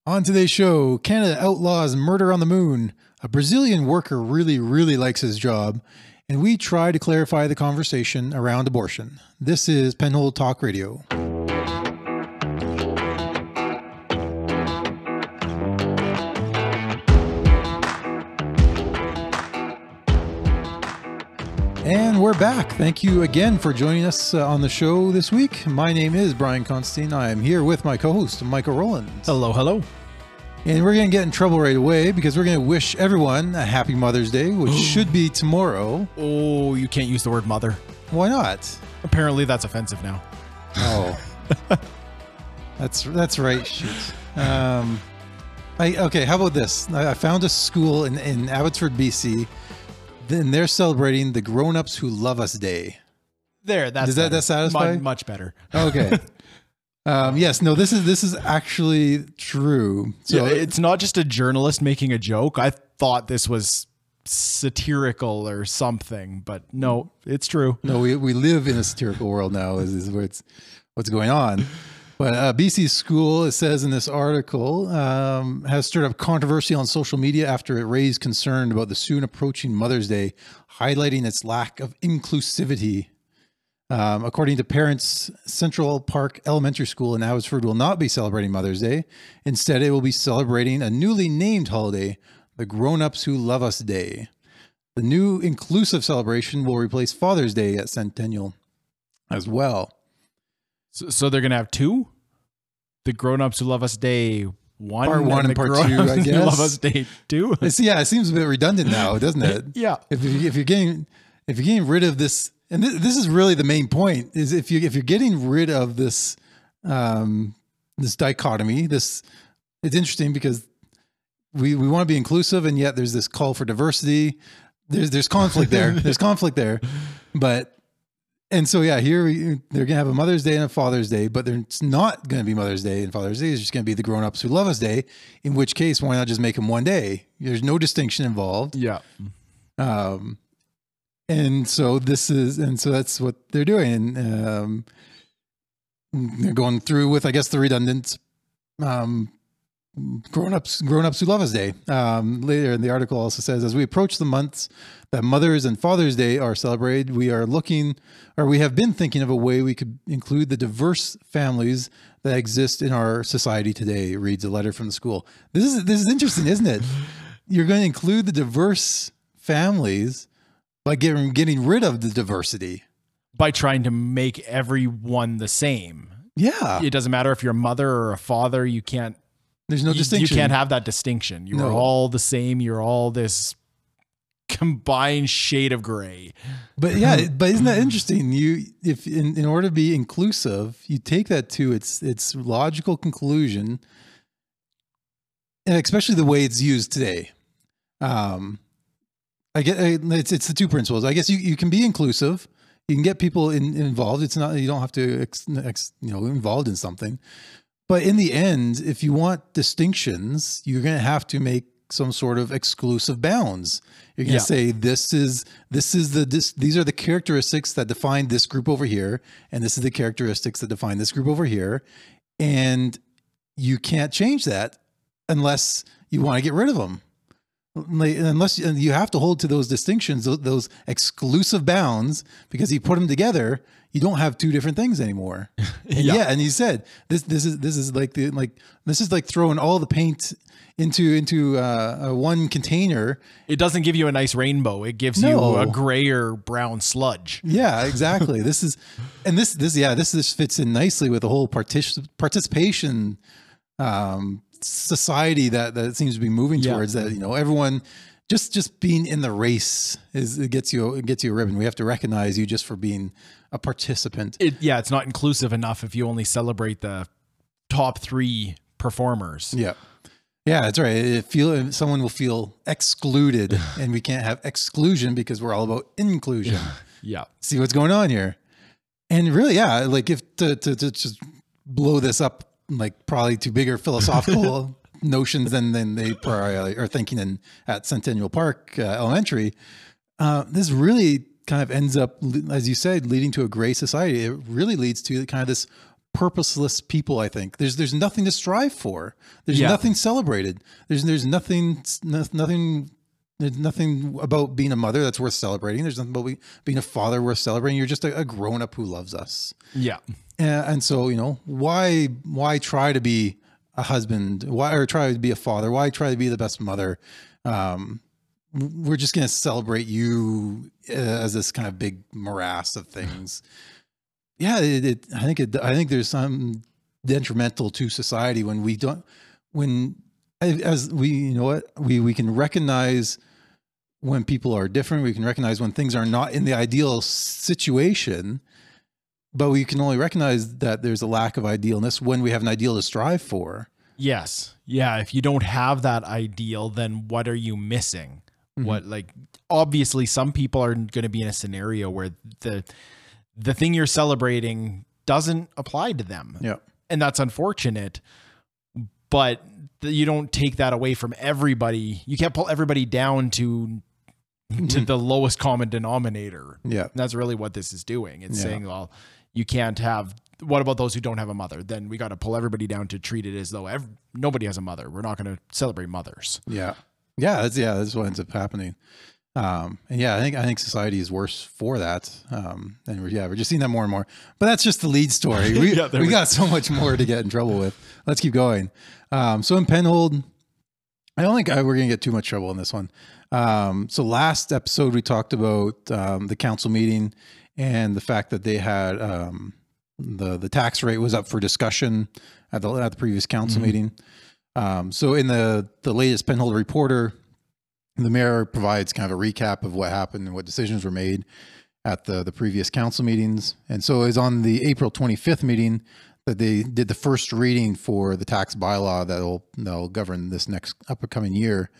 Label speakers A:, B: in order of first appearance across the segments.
A: On today's show, Canada outlaws murder on the moon. A Brazilian worker really likes his job. And we try to clarify the conversation around abortion. This is Penhold Talk Radio. And we're back. Thank you again for joining us on the show this week. My name is Brian Constantine. I am here with my co-host, Michael Rowland.
B: Hello, hello.
A: And we're going to get in trouble right away because we're going to wish everyone a happy Mother's Day, which should be tomorrow.
B: Oh, you can't use the word mother.
A: Why not?
B: Apparently that's offensive now.
A: Oh, that's right. Shoot. Okay, how about this? I found a school in Abbotsford, BC. Then they're celebrating the Grown-Ups Who Love Us Day.
B: There, that's
A: Does that satisfy?
B: Much better.
A: Okay. Yes, no, this is actually true. So
B: yeah, it's not just a journalist making a joke. I thought this was satirical or something, but no, it's true.
A: No, we live in a satirical world now. Is what's going on. But BC school, it says in this article, has stirred up controversy on social media after it raised concern about the soon approaching Mother's Day, highlighting its lack of inclusivity. According to parents, Central Park Elementary School in Abbotsford will not be celebrating Mother's Day. Instead, it will be celebrating a newly named holiday, the Grown-Ups Who Love Us Day. The new inclusive celebration will replace Father's Day at Centennial as well.
B: So they're going to have two? The Grown-Ups Who Love Us Day 1
A: Part 1 and Part 2, I guess.
B: Who Love Us Day 2?
A: Yeah, it seems a bit redundant now, doesn't it?
B: Yeah.
A: If you're getting rid of this, and this is really the main point, is if you're getting rid of this this dichotomy, it's interesting because we want to be inclusive, and yet there's this call for diversity. There's conflict there. There's conflict there, and so yeah, they're gonna have a Mother's Day and a Father's Day, but it's not gonna be Mother's Day and Father's Day. It's just gonna be the Grown-Ups Who Love Us Day. In which case, why not just make them one day? There's no distinction involved.
B: Yeah.
A: And so that's what they're doing. They're going through with, I guess, the redundant Grown-Ups Who Love Us Day. Later in the article also says, as we approach the months that Mother's and Father's Day are celebrated, we have been thinking of a way we could include the diverse families that exist in our society today, reads a letter from the school. This is interesting, isn't it? You're going to include the diverse families by getting rid of the diversity.
B: By trying to make everyone the same.
A: Yeah.
B: It doesn't matter if you're a mother or a father.
A: There's no distinction.
B: You can't have that distinction. You're all the same. You're all this combined shade of gray.
A: But yeah, but isn't that interesting? If in order to be inclusive, you take that to its logical conclusion, and especially the way it's used today. I get it's the two principles. I guess you can be inclusive. You can get people involved. It's not, you don't have to involved in something. But in the end, if you want distinctions, you're going to have to make some sort of exclusive bounds. You're going to say these are the characteristics that define this group over here, and this is the characteristics that define this group over here, and you can't change that unless you want to get rid of them. Unless you have to hold to those distinctions, those exclusive bounds, because you put them together, you don't have two different things anymore. And you said this is like throwing all the paint into one container.
B: It doesn't give you a nice rainbow. It gives you a gray or brown sludge.
A: Yeah, exactly. This fits in nicely with the whole participation society that seems to be moving towards, that everyone just being in the race it gets you a ribbon. We have to recognize you just for being a participant.
B: It's not inclusive enough if you only celebrate the top 3 performers.
A: Yeah, that's right. Someone will feel excluded, and we can't have exclusion because we're all about inclusion.
B: Yeah.
A: See what's going on here. And really, like if to just blow this up, like probably to bigger philosophical notions than they probably are thinking at Centennial Park Elementary. This really kind of ends up, as you said, leading to a gray society. It really leads to kind of this purposeless people. I think there's nothing to strive for. There's
B: Yeah.
A: nothing celebrated. There's nothing There's nothing about being a mother that's worth celebrating. There's nothing about being a father worth celebrating. You're just a grown up who loves us.
B: Yeah.
A: And so, why try to be a husband? Or try to be a father? Why try to be the best mother? We're just going to celebrate you as this kind of big morass of things. Yeah, I think there's some detrimental to society when we don't, as we, we can recognize when people are different. We can recognize when things are not in the ideal situation, but we can only recognize that there's a lack of idealness when we have an ideal to strive for.
B: Yes. Yeah. If you don't have that ideal, then what are you missing?
A: Mm-hmm.
B: Obviously some people are going to be in a scenario where the thing you're celebrating doesn't apply to them.
A: Yeah.
B: And that's unfortunate, but you don't take that away from everybody. You can't pull everybody down to the lowest common denominator.
A: Yeah.
B: And that's really what this is doing. It's saying, well, you can't have, what about those who don't have a mother? Then we got to pull everybody down to treat it as though nobody has a mother. We're not going to celebrate mothers.
A: Yeah. That's what ends up happening. I think society is worse for that. And we're just seeing that more and more, but that's just the lead story. We got so much more to get in trouble with. Let's keep going. So in Penhold, I don't think we're going to get too much trouble in this one. So last episode, we talked about the council meeting and the fact that they had the tax rate was up for discussion at the previous council meeting. So in the latest Penhold Reporter, the mayor provides kind of a recap of what happened and what decisions were made at the previous council meetings. And so it was on the April 25th meeting that they did the first reading for the tax bylaw that'll govern this next upcoming year,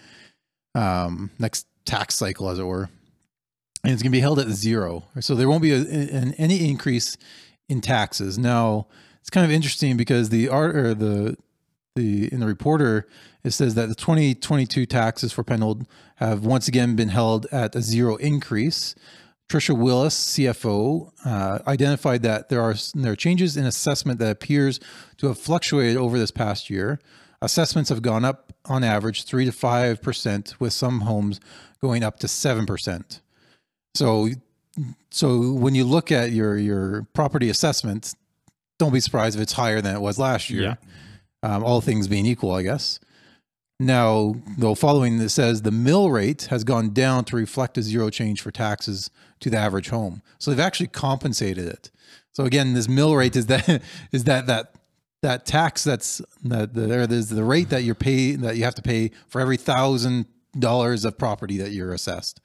A: next tax cycle, as it were. And it's going to be held at 0. So there won't be any increase in taxes. Now, it's kind of interesting because in the Reporter, it says that the 2022 taxes for Penhold have once again been held at a 0 increase. Tricia Willis, CFO, identified that there are changes in assessment that appears to have fluctuated over this past year. Assessments have gone up on average 3 to 5%, with some homes going up to 7%. So when you look at your property assessment, don't be surprised if it's higher than it was last year. Yeah. All things being equal, I guess. Now, though, following this says the mill rate has gone down to reflect a 0 change for taxes to the average home. So they've actually compensated it. So again, this mill rate is that tax there's the rate that you have to pay for every $1,000 of property that you're assessed.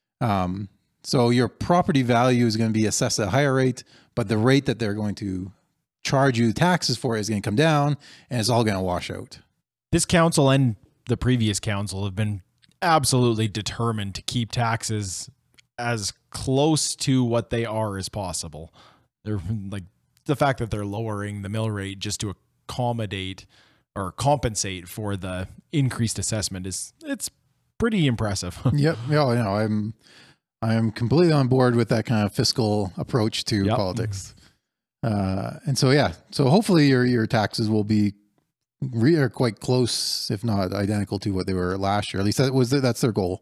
A: So your property value is going to be assessed at a higher rate, but the rate that they're going to charge you taxes for is going to come down, and it's all going to wash out.
B: This council and the previous council have been absolutely determined to keep taxes as close to what they are as possible. They're like, the fact that they're lowering the mill rate just to accommodate or compensate for the increased assessment it's pretty impressive.
A: Yep. Yeah, I am completely on board with that kind of fiscal approach to politics. And so hopefully your taxes will be quite close, if not identical to what they were last year. At least that's their goal.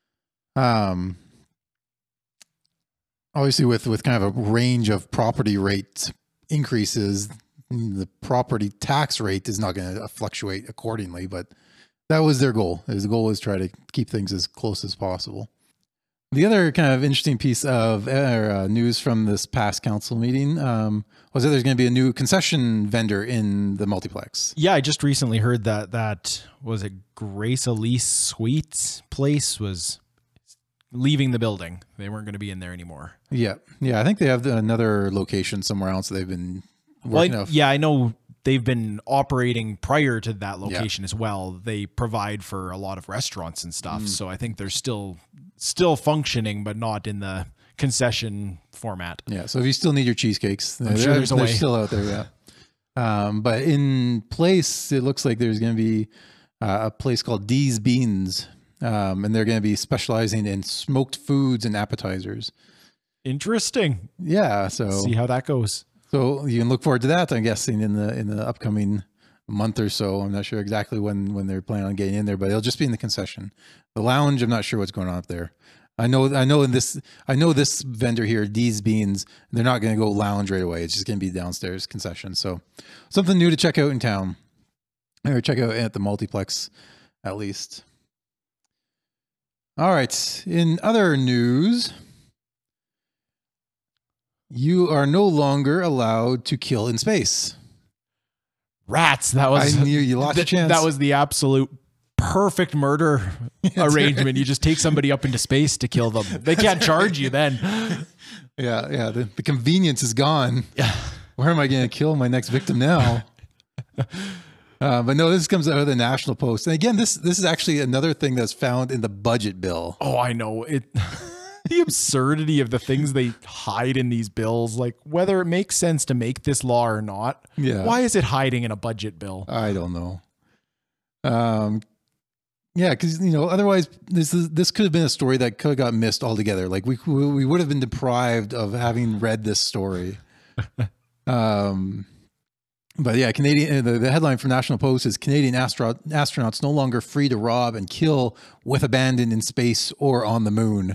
A: Obviously with kind of a range of property rate increases, the property tax rate is not going to fluctuate accordingly, but that was their goal. The goal was try to keep things as close as possible. The other kind of interesting piece of news from this past council meeting was that there's going to be a new concession vendor in the multiplex.
B: Yeah, I just recently heard that was it Grace Elise Sweets place was leaving the building. They weren't going to be in there anymore.
A: Yeah. I think they have another location somewhere else that they've been working off.
B: Yeah, I know they've been operating prior to that location as well. They provide for a lot of restaurants and stuff. So I think they're still functioning, but not in the concession format.
A: Yeah. So if you still need your cheesecakes,
B: I'm sure there's a way.
A: They're still out there. Yeah. But in place, it looks like there's going to be a place called Dee's Beans. And they're going to be specializing in smoked foods and appetizers.
B: Interesting.
A: Yeah. So
B: see how that goes.
A: So you can look forward to that, I'm guessing, in the upcoming month or so. I'm not sure exactly when they're planning on getting in there, but it'll just be in the concession. The lounge, I'm not sure what's going on up there. I know this vendor here, D's Beans, they're not going to go lounge right away. It's just going to be downstairs concession. So something new to check out in town, or check out at the multiplex at least. All right. In other news, you are no longer allowed to kill in space.
B: Rats. That was,
A: I knew you lost your chance.
B: That was the absolute perfect murder arrangement. You just take somebody up into space to kill them. They can't charge you then.
A: Yeah. The convenience is gone.
B: Yeah.
A: Where am I going to kill my next victim now? But no, this comes out of the National Post. And again, this is actually another thing that's found in the budget bill.
B: Oh, I know it. The absurdity of the things they hide in these bills, like whether it makes sense to make this law or not.
A: Yeah.
B: Why is it hiding in a budget bill?
A: I don't know. Yeah, because otherwise this could have been a story that could have got missed altogether. Like we would have been deprived of having read this story. But yeah, Canadian. The headline from National Post is Canadian astronauts no longer free to rob and kill with abandon in space or on the moon.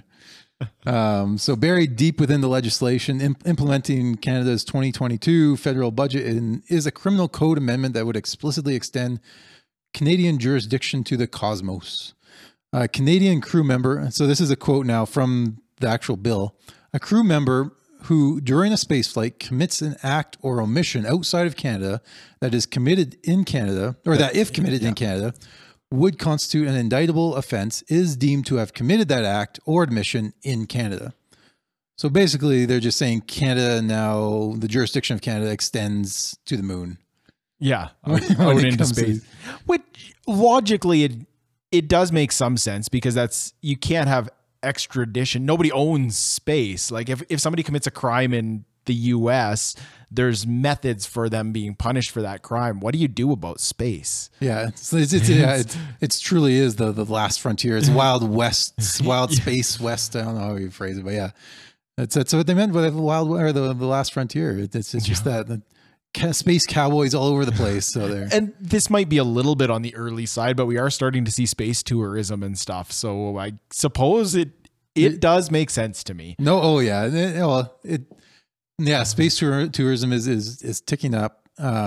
A: So buried deep within the legislation implementing Canada's 2022 federal budget is a criminal code amendment that would explicitly extend Canadian jurisdiction to the cosmos. A Canadian crew member, so this is a quote now from the actual bill, a crew member who during a spaceflight commits an act or omission outside of Canada that is committed in Canada, or that if committed in Canada, would constitute an indictable offense is deemed to have committed that act or admission in Canada. So basically, they're just saying Canada now, the jurisdiction of Canada extends to the moon.
B: Yeah, out into space. Which logically, it does make some sense because you can't have extradition. Nobody owns space. Like if somebody commits a crime in the US, there's methods for them being punished for that crime. What do you do about space?
A: Yeah, it's truly is the last frontier. It's Wild West, Wild Space West. I don't know how you phrase it, but yeah, that's what they meant by the wild or the last frontier. It's just that space cowboys all over the place. So there,
B: and this might be a little bit on the early side, but we are starting to see space tourism and stuff. So I suppose it does make sense to me.
A: No, oh yeah, space tourism is ticking up.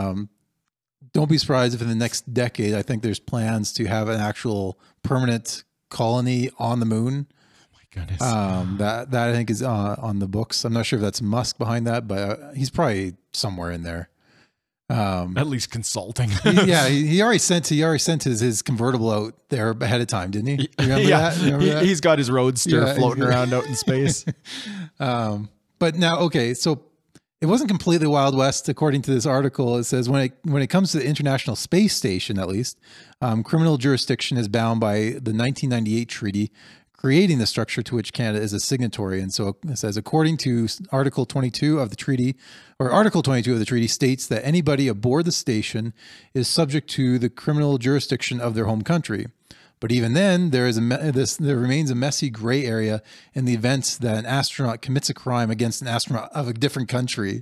A: Don't be surprised if in the next decade, I think there's plans to have an actual permanent colony on the moon.
B: Oh my goodness.
A: That I think is on the books. I'm not sure if that's Musk behind that, but he's probably somewhere in there.
B: At least consulting.
A: he already sent his convertible out there ahead of time, didn't he? Remember that?
B: He's got his roadster floating around out in space.
A: But now, okay, so it wasn't completely Wild West, according to this article. It says when it comes to the International Space Station, at least, criminal jurisdiction is bound by the 1998 treaty creating the structure to which Canada is a signatory. And so it says, according to Article 22 of the treaty states that anybody aboard the station is subject to the criminal jurisdiction of their home country. But even then, there remains a messy gray area in the event that an astronaut commits a crime against an astronaut of a different country.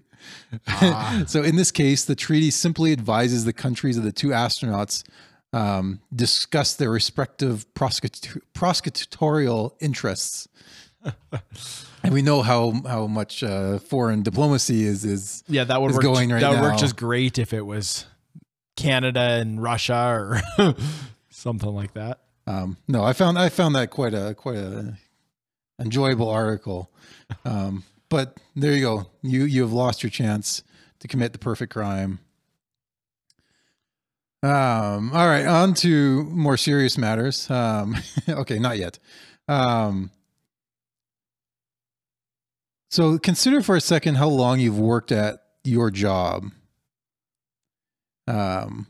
A: So in this case, the treaty simply advises the countries of the two astronauts discuss their respective prosecutorial interests. And we know how much foreign diplomacy is
B: that would
A: is
B: work,
A: going right now.
B: That would work just great if it was Canada and Russia or something like that.
A: No, I found that quite a enjoyable article. But there you go. You have lost your chance to commit the perfect crime. All right, on to more serious matters. Okay, not yet. So consider for a second how long you've worked at your job. And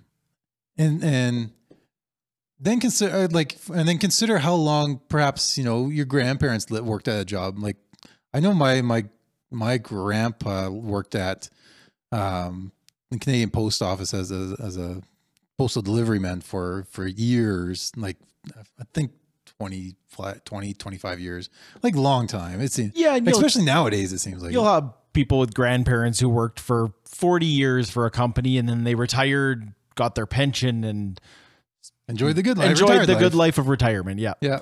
A: then consider how long perhaps, your grandparents worked at a job. Like I know my grandpa worked at the Canadian Post Office as a postal delivery man for years, like I think 20, 25 years, like long time. It seems, especially nowadays, it seems like
B: you'll have people with grandparents who worked for 40 years for a company and then they retired, got their pension, and
A: enjoyed the good life.
B: Enjoyed the good life of retirement. Yeah.
A: Yeah.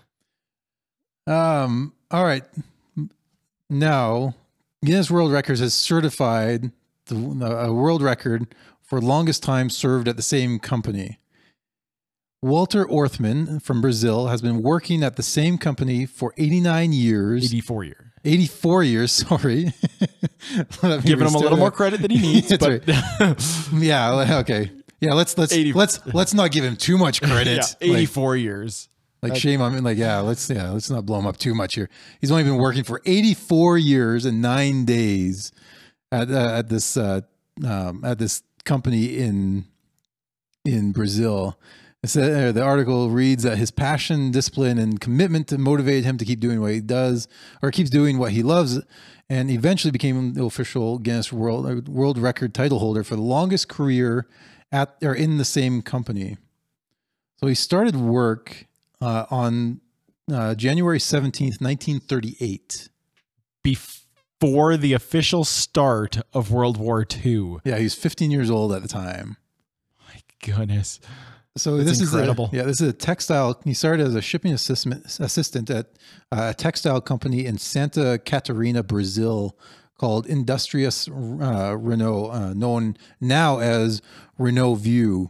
A: All right. Now, Guinness World Records has certified a world record for longest time served at the same company. Walter Orthman from Brazil has been working at the same company for 89 years.
B: 84 years.
A: 84 years, sorry.
B: Giving him a little more credit than he needs. But
A: right. Yeah, okay. Yeah, let's not give him too much credit.
B: Yeah, 84 years.
A: Like shame on him. Like, let's not blow him up too much here. He's only been working for 84 years and 9 days at this company in Brazil. The article reads that his passion, discipline, and commitment to motivate him to keep doing what he does, or keeps doing what he loves, and eventually became the official Guinness World Record title holder for the longest career in the same company. So he started work on January 17th, 1938.
B: Before the official start of World War II.
A: Yeah, he was 15 years old at the time.
B: My goodness.
A: So
B: That's
A: this
B: incredible.
A: This is a textile. He started as a shipping assistant at a textile company in Santa Catarina, Brazil, called Industrias Renault, known now as Renault View.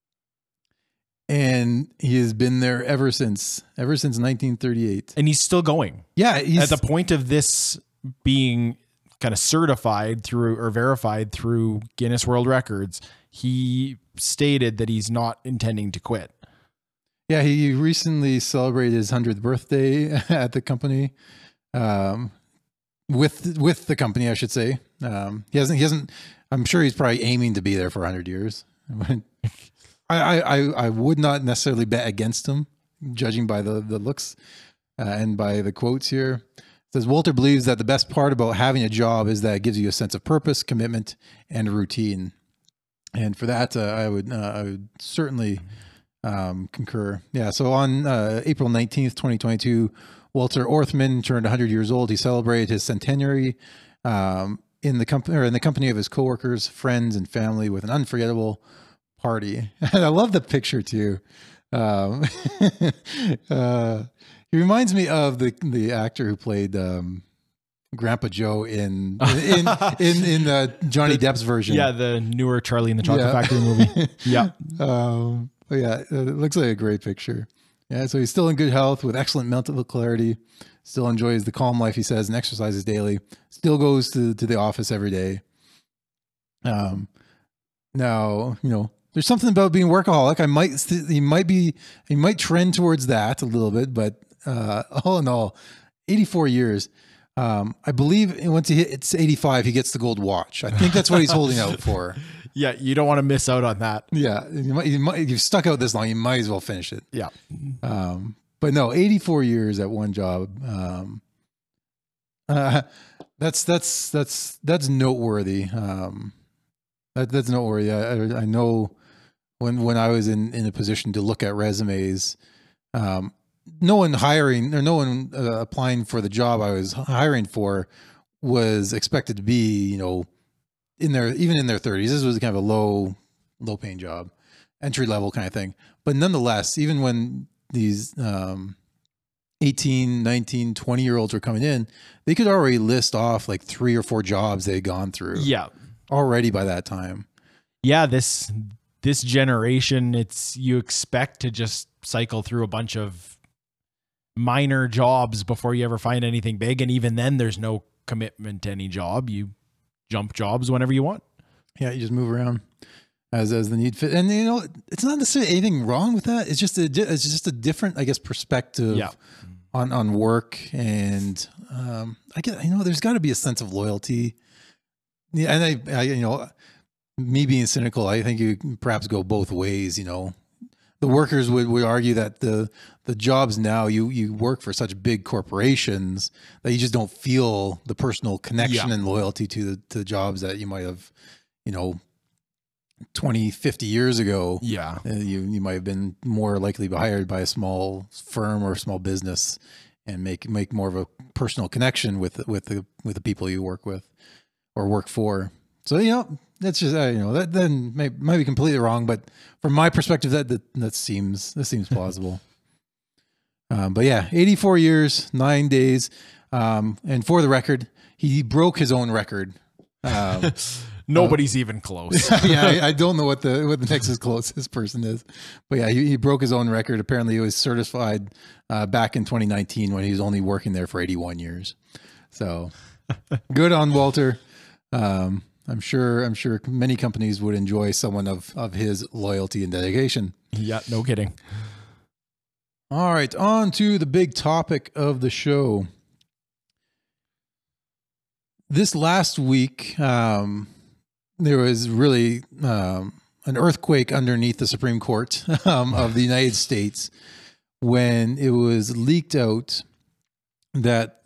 A: And he has been there ever since 1938.
B: And he's still going.
A: Yeah.
B: At the point of this being kind of certified through or verified through Guinness World Records, he stated that he's not intending to quit.
A: Yeah, he recently celebrated his 100th birthday at the company, with the company, I should say. He hasn't. I'm sure he's probably aiming to be there for 100 years. I would not necessarily bet against him, judging by the looks and by the quotes here. It says Walter believes that the best part about having a job is that it gives you a sense of purpose, commitment, and routine. And for that, I would certainly concur. Yeah. So on April 19th, 2022, Walter Orthman turned 100 years old. He celebrated his centenary in the company of his coworkers, friends, and family with an unforgettable party. And I love the picture too. He reminds me of the actor who played Grandpa Joe in Johnny Depp's version.
B: Yeah, the newer Charlie and the Chocolate Factory movie. Yeah.
A: Yeah, it looks like a great picture. Yeah, so he's still in good health with excellent mental clarity, still enjoys the calm life, he says, and exercises daily, still goes to the office every day. Now, there's something about being workaholic. He might trend towards that a little bit, but all in all, 84 years. I believe once he hits 85, he gets the gold watch. I think that's what he's holding out for.
B: Yeah, you don't want to miss out on that.
A: Yeah, you've stuck out this long, you might as well finish it.
B: Yeah.
A: But no, 84 years at one job. That's noteworthy. That's noteworthy. I know when I was in a position to look at resumes, no one applying for the job I was hiring for was expected to be, even in their 30s. This was kind of a low paying job, entry level kind of thing. But nonetheless, even when these 18, 19, 20-year-olds were coming in, they could already list off like 3 or 4 jobs they had gone through.
B: Yeah.
A: Already by that time.
B: Yeah, this generation, you expect to just cycle through a bunch of minor jobs before you ever find anything big. And even then there's no commitment to any job. You jump jobs whenever you want. Yeah,
A: you just move around as the need fit. And it's not necessarily anything wrong with that. It's just a different, I guess, perspective on work. And I get, there's got to be a sense of loyalty. Yeah, and I me being cynical, I think you can perhaps go both ways. The workers would argue that the jobs now, you work for such big corporations that you just don't feel the personal connection and loyalty to the jobs that you might have, 20, 50 years ago.
B: Yeah.
A: You might have been more likely to be hired by a small firm or a small business. and make more of a personal connection with the people you work with or work for. So, that's just, that then might be completely wrong, but from my perspective, that seems plausible. But yeah, 84 years, 9 days. And for the record, he broke his own record.
B: Nobody's even close.
A: Yeah, I don't know what the next closest person is, but yeah, he broke his own record. Apparently, he was certified back in 2019 when he was only working there for 81 years. So good on Walter. I'm sure many companies would enjoy someone of his loyalty and dedication.
B: Yeah, no kidding.
A: All right, on to the big topic of the show. This last week, there was really an earthquake underneath the Supreme Court of the United States when it was leaked out that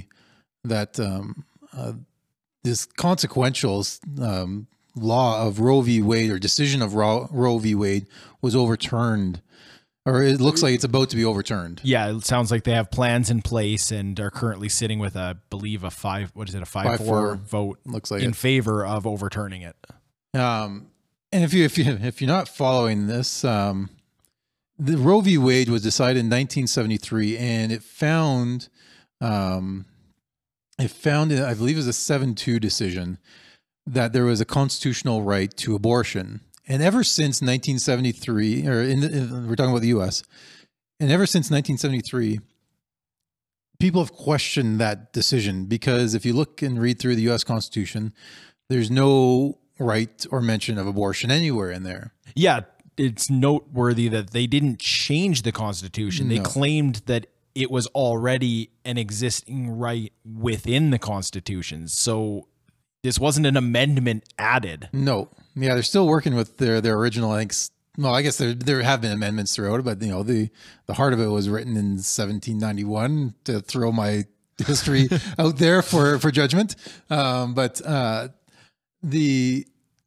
A: this consequential law of Roe v. Wade, or decision of Roe v. Wade, was overturned. Or it looks like it's about to be overturned.
B: Yeah, it sounds like they have plans in place and are currently sitting with, I believe, a 5-4 vote
A: looks like
B: in favor of overturning it.
A: And if you're not following this, the Roe v. Wade was decided in 1973, and it found, I believe it was a 7-2 decision, that there was a constitutional right to abortion. And ever since 1973, we're talking about the U.S., and ever since 1973, people have questioned that decision, because if you look and read through the U.S. Constitution, there's no right or mention of abortion anywhere in there.
B: Yeah, it's noteworthy that they didn't change the Constitution. They claimed that it was already an existing right within the Constitution. So this wasn't an amendment added.
A: No. Yeah, they're still working with their original. I guess there have been amendments throughout it, but the heart of it was written in 1791, to throw my history out there for judgment. But the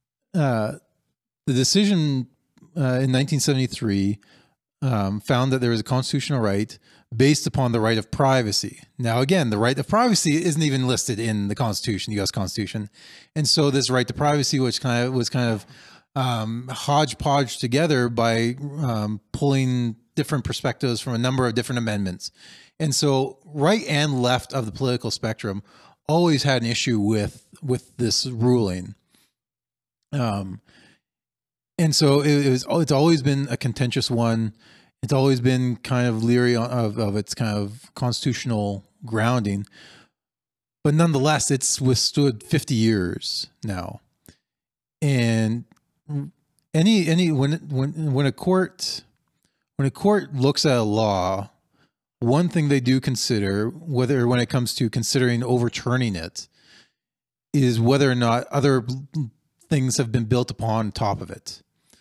A: decision in 1973 found that there was a constitutional right based upon the right of privacy. Now, again, the right of privacy isn't even listed in the Constitution, the U.S. Constitution, and so this right to privacy, which was kind of hodgepodge together by pulling different perspectives from a number of different amendments, and so right and left of the political spectrum always had an issue with this ruling. And so it's always been a contentious one. It's always been kind of leery of its kind of constitutional grounding, but nonetheless, it's withstood 50 years now. And when a court looks at a law, one thing they do consider, when it comes to considering overturning it, is whether or not other things have been built upon top of it.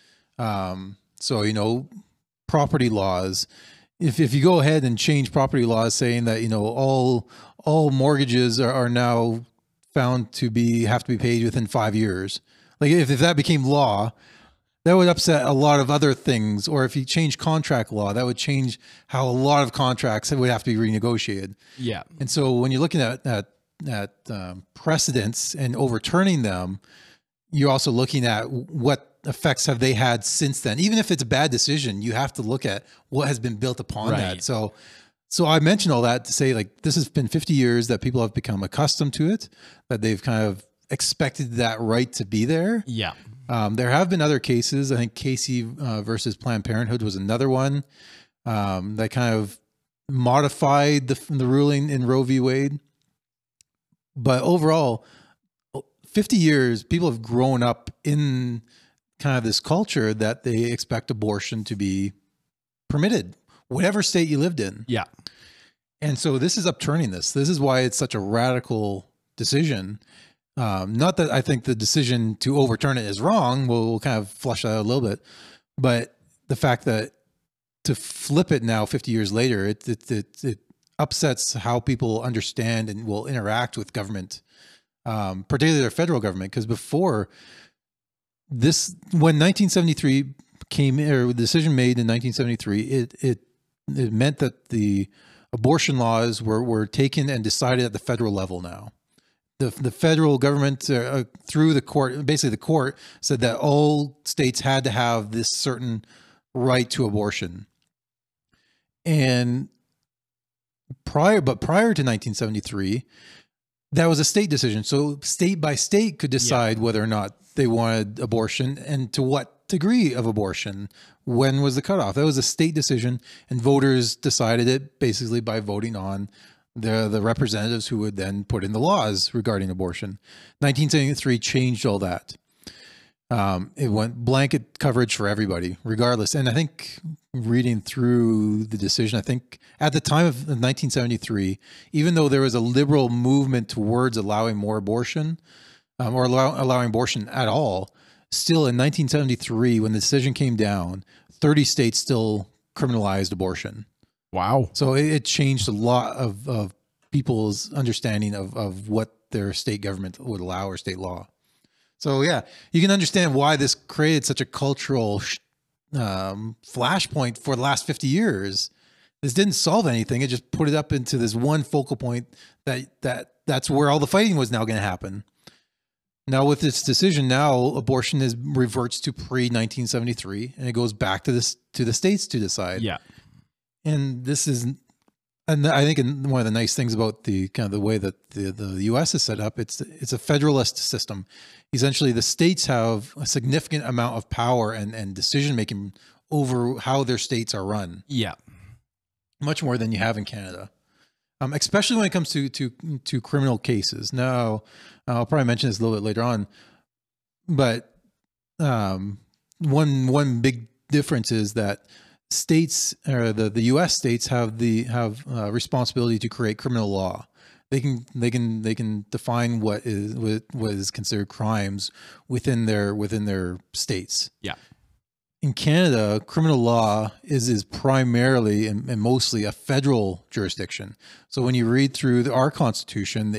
A: So, property laws, if you go ahead and change property laws saying that, all mortgages are now found to have to be paid within 5 years, like if that became law, that would upset a lot of other things. Or if you change contract law, that would change how a lot of contracts would have to be renegotiated.
B: Yeah.
A: And so when you're looking at precedents and overturning them, you're also looking at what effects have they had since then. Even if it's a bad decision, you have to look at what has been built upon that. So I mentioned all that to say, like, this has been 50 years that people have become accustomed to it, that they've kind of expected that right to be there.
B: Yeah.
A: There have been other cases. I think Casey versus Planned Parenthood was another one that kind of modified the ruling in Roe v. Wade. But overall, 50 years, people have grown up in kind of this culture that they expect abortion to be permitted, whatever state you lived in.
B: Yeah.
A: And so this is upturning this. This is why it's such a radical decision. Not that I think the decision to overturn it is wrong. We'll kind of flush that out a little bit. But the fact that to flip it now 50 years later, it upsets how people understand and will interact with government, particularly their federal government. Because before this, when 1973 came, or the decision made in 1973, it meant that the abortion laws were taken and decided at the federal level now. The federal government through the court, basically the court said that all states had to have this certain right to abortion. And prior to 1973, that was a state decision. So state by state could decide whether or not they wanted abortion and to what degree of abortion. When was the cutoff? That was a state decision, and voters decided it basically by voting on the representatives who would then put in the laws regarding abortion. 1973 changed all that. It went blanket coverage for everybody, regardless. And I think reading through the decision, I think at the time of 1973, even though there was a liberal movement towards allowing more abortion, or allowing abortion at all, still in 1973, when the decision came down, 30 states still criminalized abortion.
B: Wow.
A: So it changed a lot of people's understanding of what their state government would allow or state law. So yeah, you can understand why this created such a cultural flashpoint for the last 50 years. This didn't solve anything. It just put it up into this one focal point that's where all the fighting was now going to happen. Now with this decision, now abortion reverts to pre-1973, and it goes back to the states to decide.
B: Yeah.
A: And this is, and I think one of the nice things about the kind of the way that the U.S. is set up, it's a federalist system. Essentially, the states have a significant amount of power and decision making over how their states are run.
B: Yeah,
A: much more than you have in Canada, especially when it comes to criminal cases. Now, I'll probably mention this a little bit later on, but one big difference is that states, or the U.S. states, have responsibility to create criminal law. They can define what is considered crimes within their states.
B: Yeah.
A: In Canada, criminal law is primarily and mostly a federal jurisdiction. So when you read through our Constitution, the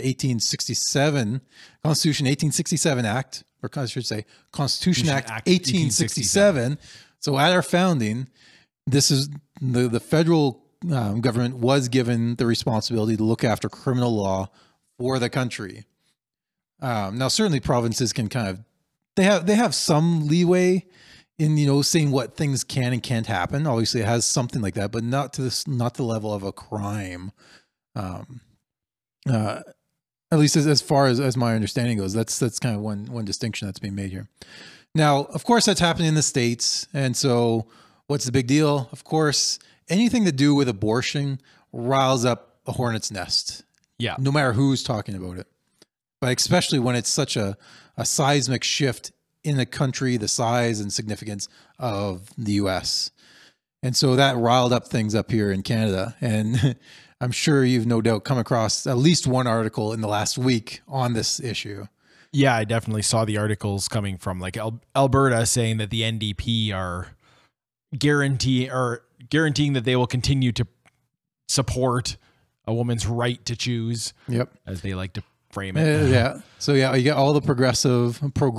A: 1867 Act, or I should say Constitution Act 1867. So at our founding, this is the federal government was given the responsibility to look after criminal law for the country. Now, certainly provinces can they have some leeway in saying what things can and can't happen. Obviously, it has something like that, but not the level of a crime. At least as far as my understanding goes, that's kind of one distinction that's being made here. Now, of course, that's happening in the States, and so what's the big deal? Of course, anything to do with abortion riles up a hornet's nest.
B: Yeah.
A: No matter who's talking about it, but especially when it's such a seismic shift in the country, the size and significance of the U.S. And so that riled up things up here in Canada. And I'm sure you've no doubt come across at least one article in the last week on this issue.
B: Yeah, I definitely saw the articles coming from like Alberta saying that the NDP are guaranteeing that they will continue to support a woman's right to choose. Yep. As they like to frame it.
A: Yeah. So yeah, you get all the progressive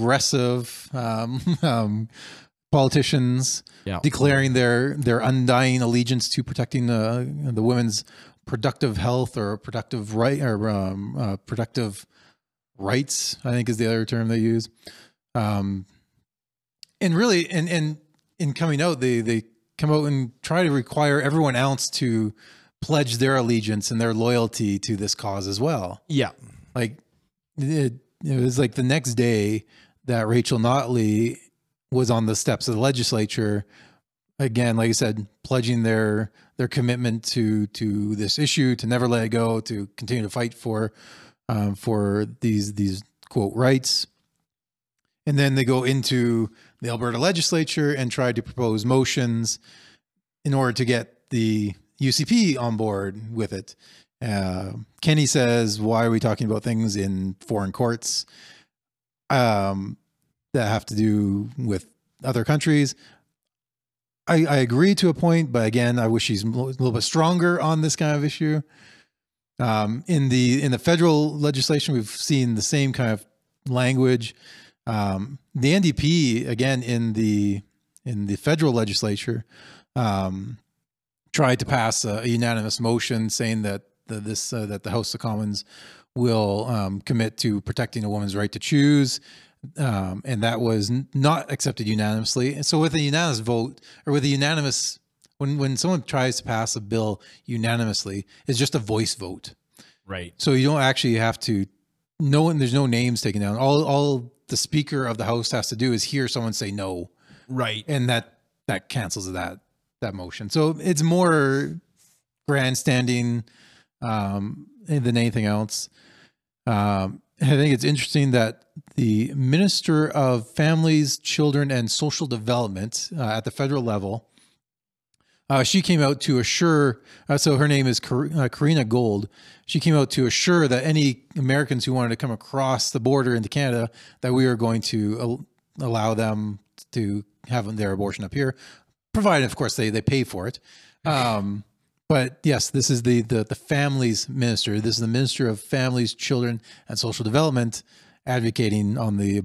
A: politicians declaring their undying allegiance to protecting the women's productive health or productive right or productive rights, I think is the other term they use. And really, in coming out, they come out and try to require everyone else to pledge their allegiance and their loyalty to this cause as well.
B: Yeah.
A: Like it was like the next day that Rachel Notley was on the steps of the legislature, again, like I said, pledging their commitment to this issue, to never let it go, to continue to fight for these quote rights. And then they go into the Alberta legislature and try to propose motions in order to get the UCP on board with it. Kenny says, why are we talking about things in foreign courts that have to do with other countries? I agree to a point, but again, I wish he's a little bit stronger on this kind of issue. In the federal legislation, we've seen the same kind of language. The NDP, again, in the federal legislature, tried to pass a unanimous motion saying that that the House of Commons will commit to protecting a woman's right to choose, and that was not accepted unanimously. And so, with a unanimous vote, or with a unanimous, when someone tries to pass a bill unanimously, it's just a voice vote,
B: Right.
A: so you don't actually have to. There's no names taken down. All the Speaker of the House has to do is hear someone say no,
B: Right.
A: and that cancels that motion. So it's more grandstanding than anything else. I think it's interesting that the Minister of Families, Children, and Social Development at the federal level, she came out to assure, so her name is Karina Gold. She came out to assure that any Americans who wanted to come across the border into Canada, that we are going to allow them to have their abortion up here, provided, of course, they pay for it. But yes, this is the Families Minister. This is the Minister of Families, Children, and Social Development, advocating on the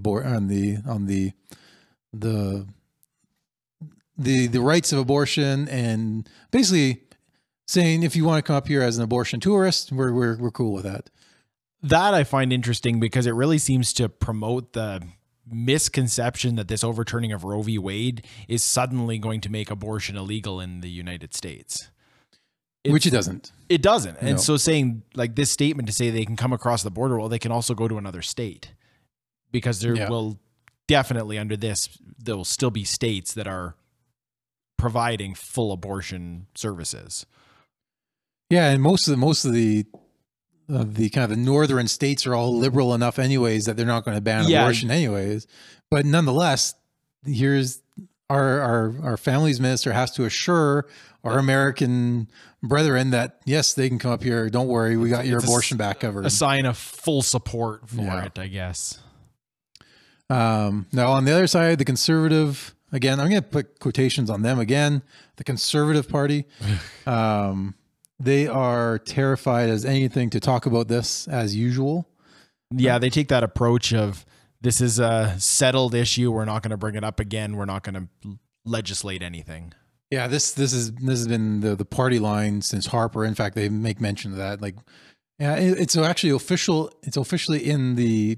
A: rights of abortion, and basically saying if you want to come up here as an abortion tourist, we're cool with that.
B: That I find interesting because it really seems to promote the misconception that this overturning of Roe v. Wade is suddenly going to make abortion illegal in the United States.
A: Which it doesn't.
B: It doesn't. And
A: No.
B: so saying like this statement to say they can come across the border, well, they can also go to another state, because there will definitely under this, there will still be states that are providing full abortion services.
A: Yeah, and most of the kind of the northern states are all liberal enough anyways that they're not going to ban abortion anyways. But nonetheless, here's our Families Minister has to assure our American brethren that yes, they can come up here. Don't worry, we got your abortion back covered.
B: A sign of full support for it, I guess.
A: Now on the other side, the Conservative, again, I'm going to put quotations on them again. The Conservative Party, they are terrified as anything to talk about this as usual.
B: Yeah, they take that approach of this is a settled issue. We're not going to bring it up again. We're not going to legislate anything. has been the party line since Harper. In fact, they make mention of that. Like, yeah, it's actually official. It's officially in the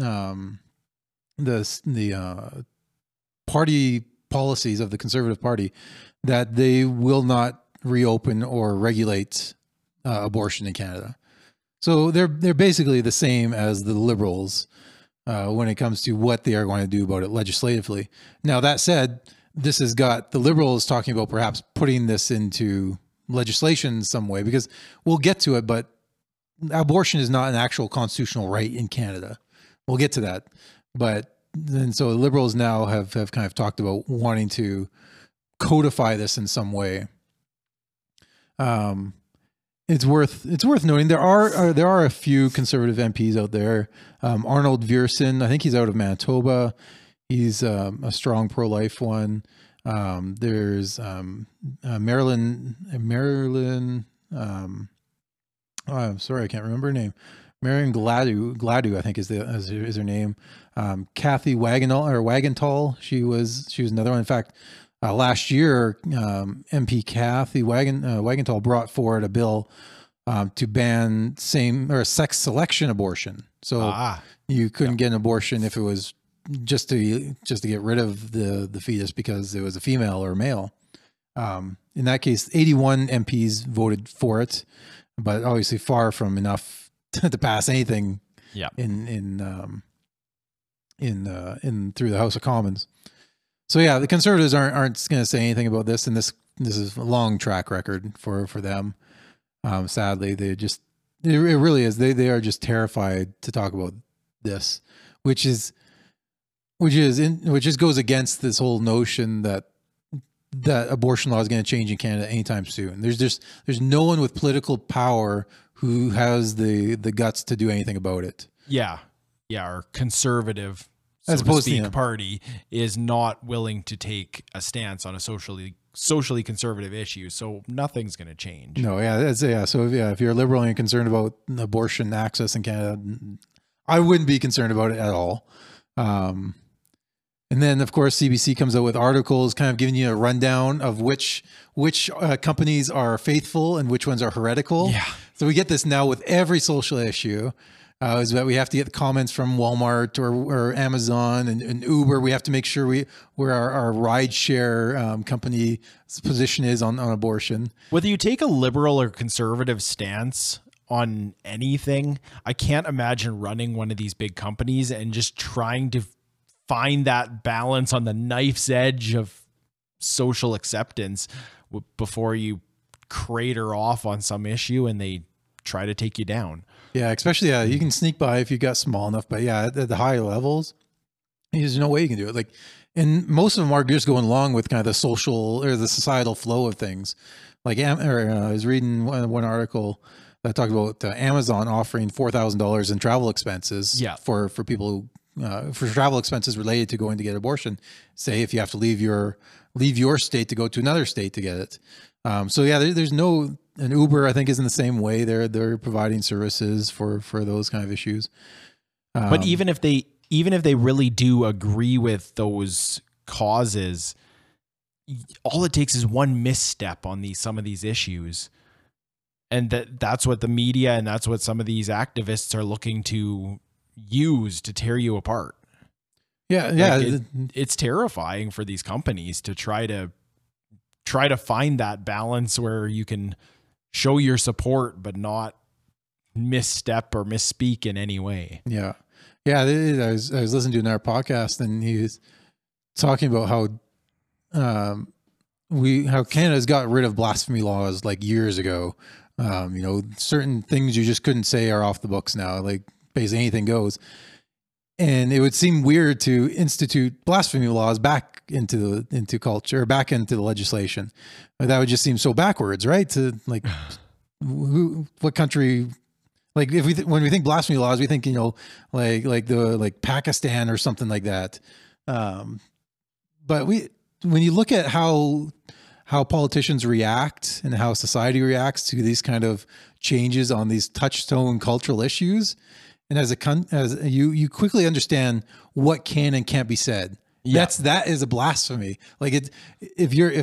B: party policies of the Conservative Party that they will not reopen or regulate abortion in Canada. So they're basically the same as the Liberals when it comes to what they are going to do about it legislatively. Now, that said, this has got the Liberals talking about perhaps putting this into legislation in some way, because we'll get to it, but abortion is not an actual constitutional right in Canada. We'll get to that. But then so the Liberals now have kind of talked about wanting to codify this in some way. It's worth noting there are a few Conservative MPs out there. Arnold Viersen, I think he's out of Manitoba. He's a strong pro-life one. There's Marilyn. I'm sorry, I can't remember her name. Marion Gladue, I think is her name. Kathy Wagenthal. She was another one. In fact, last year, MP Kathy Wagenthal brought forward a bill to ban sex selection abortion. So you couldn't get an abortion if it was just to get rid of the fetus because it was a female or a male. In that case, 81 MPs voted for it, but obviously far from enough to pass anything. Yeah.
A: In through the House of Commons. So yeah, the Conservatives aren't going to say anything about this, and this is a long track record for them. Sadly, it really is. They are just terrified to talk about this, which goes against this whole notion that abortion law is going to change in Canada anytime soon. There's no one with political power who has the guts to do anything about it.
B: Yeah. Our conservative, so to speak, party is not willing to take a stance on a socially conservative issue, so nothing's going to change.
A: No, yeah. So if you're a liberal and you're concerned about abortion access in Canada, I wouldn't be concerned about it at all. And then, of course, CBC comes out with articles kind of giving you a rundown of which companies are faithful and which ones are heretical.
B: Yeah.
A: So we get this now with every social issue. Is that we have to get the comments from Walmart or Amazon and Uber. We have to make sure where our rideshare company's position is on abortion.
B: Whether you take a liberal or conservative stance on anything, I can't imagine running one of these big companies and just trying to find that balance on the knife's edge of social acceptance before you crater off on some issue and they try to take you down.
A: Yeah, especially you can sneak by if you got small enough, but yeah, at the higher levels, there's no way you can do it. Like, and most of them are just going along with kind of the social or the societal flow of things. Like, I was reading one article that talked about Amazon offering $4,000 in travel expenses for people who for travel expenses related to going to get abortion. Say if you have to leave your state to go to another state to get it. So yeah, there's no, and Uber I think is in the same way. They're providing services for those kind of issues.
B: But even if they really do agree with those causes, all it takes is one misstep on some of these issues. And that's what the media and that's what some of these activists are looking to use to tear you apart.
A: Yeah.
B: It's terrifying for these companies to try to find that balance where you can show your support but not misstep or misspeak in any way.
A: Yeah. I was listening to another podcast and he was talking about how Canada's got rid of blasphemy laws like years ago. Certain things you just couldn't say are off the books now. Like basically anything goes. And it would seem weird to institute blasphemy laws back into culture, back into the legislation. That would just seem so backwards, right? To like, what country? Like if when we think blasphemy laws, we think like Pakistan or something like that. But when you look at how politicians react and how society reacts to these kind of changes on these touchstone cultural issues. And as you quickly understand what can and can't be said. Yeah. That is a blasphemy. Like if you're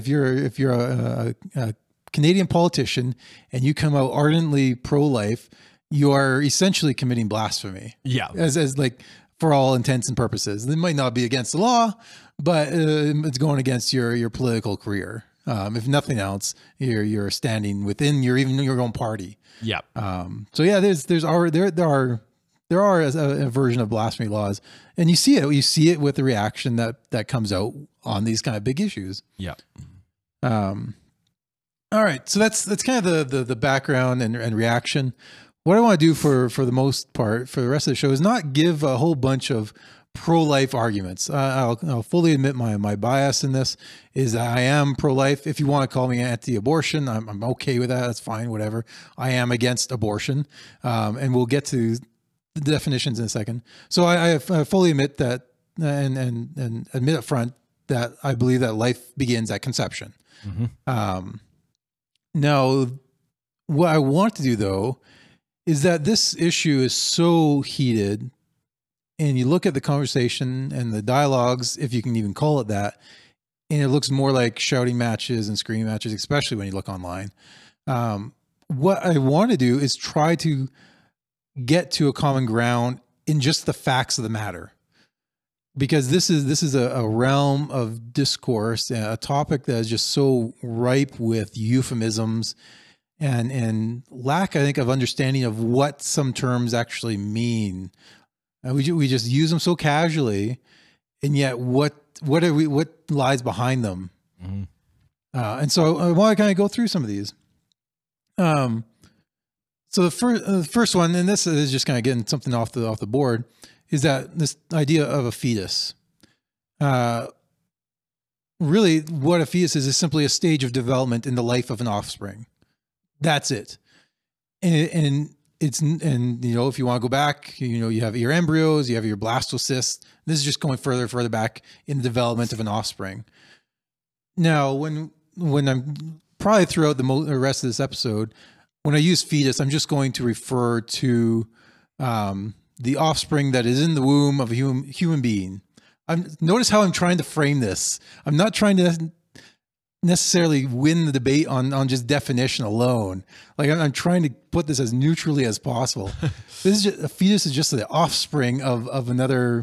A: a Canadian politician and you come out ardently pro-life, you are essentially committing blasphemy. Yeah. As like for all intents and purposes, it might not be against the law, but it's going against your political career. If nothing else, you're standing within even your own party. Yeah. So yeah, there are a version of blasphemy laws, and you see it with the reaction that comes out on these kind of big issues. Yeah. All right. So that's kind of the background and reaction. What I want to do for the most part for the rest of the show is not give a whole bunch of pro-life arguments. I'll fully admit my bias in this is I am pro-life. If you want to call me anti-abortion, I'm okay with that. That's fine. Whatever. I am against abortion. And we'll get to the definitions in a second. So I fully admit that and admit up front that I believe that life begins at conception. Mm-hmm. Now, what I want to do though is that this issue is so heated, and you look at the conversation and the dialogues, if you can even call it that, and it looks more like shouting matches and screaming matches, especially when you look online. What I want to do is try to get to a common ground in just the facts of the matter, because this is a realm of discourse, a topic that is just so ripe with euphemisms and lack, I think, of understanding of what some terms actually mean. We just use them so casually, and yet what lies behind them? Mm-hmm. And so I want to kind of go through some of these. So the first one, and this is just kind of getting something off the board, is that this idea of a fetus. Really, what a fetus is simply a stage of development in the life of an offspring. That's it. And if you want to go back, you have your embryos, you have your blastocysts. This is just going further back in the development of an offspring. Now, when I'm probably throughout the rest of this episode, when I use fetus, I'm just going to refer to the offspring that is in the womb of a human being. Notice how I'm trying to frame this. I'm not trying to necessarily win the debate on just definition alone. Like I'm trying to put this as neutrally as possible. This is just, a fetus is just the offspring of another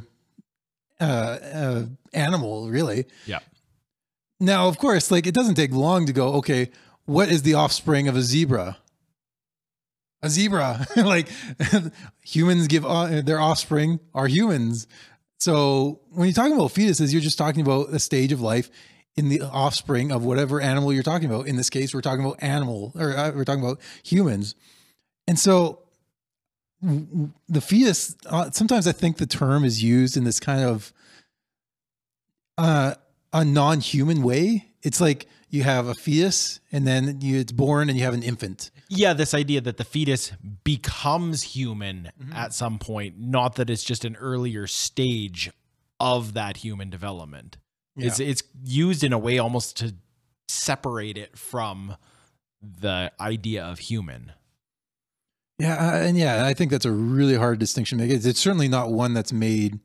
A: animal, really.
B: Yeah.
A: Now, of course, like it doesn't take long to go, okay, what is the offspring of a zebra? A zebra, like humans give their offspring are humans. So when you're talking about fetuses, you're just talking about a stage of life in the offspring of whatever animal you're talking about. In this case, we're talking about we're talking about humans. And so the fetus, sometimes I think the term is used in this kind of a non-human way. It's like you have a fetus and then it's born and you have an infant.
B: Yeah, this idea that the fetus becomes human at some point, not that it's just an earlier stage of that human development. Yeah. It's used in a way almost to separate it from the idea of human.
A: Yeah, and I think that's a really hard distinction to make. It's certainly not one that's made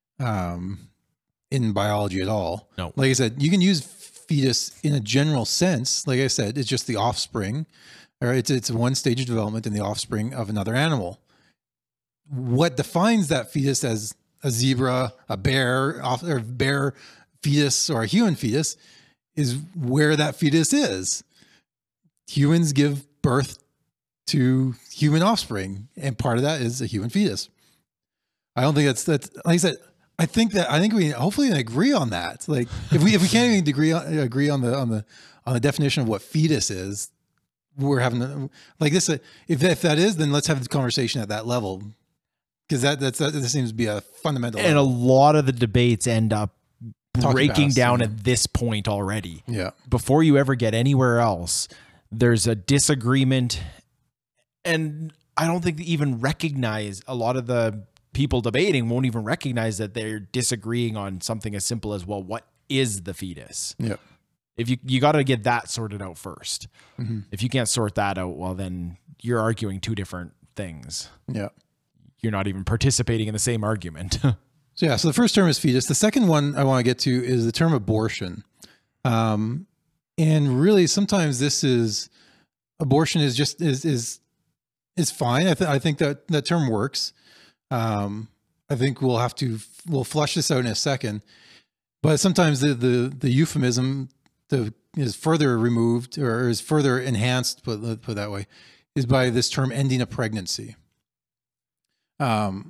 A: in biology at all.
B: No.
A: Like I said, you can use fetus in a general sense. Like I said, it's just the offspring, or it's one stage of development in the offspring of another animal. What defines that fetus as a zebra, a bear, or bear fetus, or a human fetus is where that fetus is. Humans give birth to human offspring, and part of that is a human fetus. I don't think that's like I said. I think we hopefully agree on that. Like if we can't even agree on the definition of what fetus is, we're having like this. If that is, then let's have the conversation at that level, because that seems to be a fundamental.
B: And
A: level.
B: A lot of the debates end up breaking down
A: yeah.
B: at this point already.
A: Yeah.
B: Before you ever get anywhere else, there's a disagreement. And I don't think they even recognize, a lot of the people debating won't even recognize that they're disagreeing on something as simple as, well, what is the fetus?
A: Yeah.
B: If you got to get that sorted out first.
A: Mm-hmm.
B: If you can't sort that out, well, then you're arguing two different things.
A: Yeah.
B: You're not even participating in the same argument.
A: So the first term is fetus. The second one I want to get to is the term abortion. And really sometimes abortion is just is fine. I think that term works. I think we'll flush this out in a second, but sometimes the euphemism is further removed or is further enhanced, put that way, is by this term ending a pregnancy. And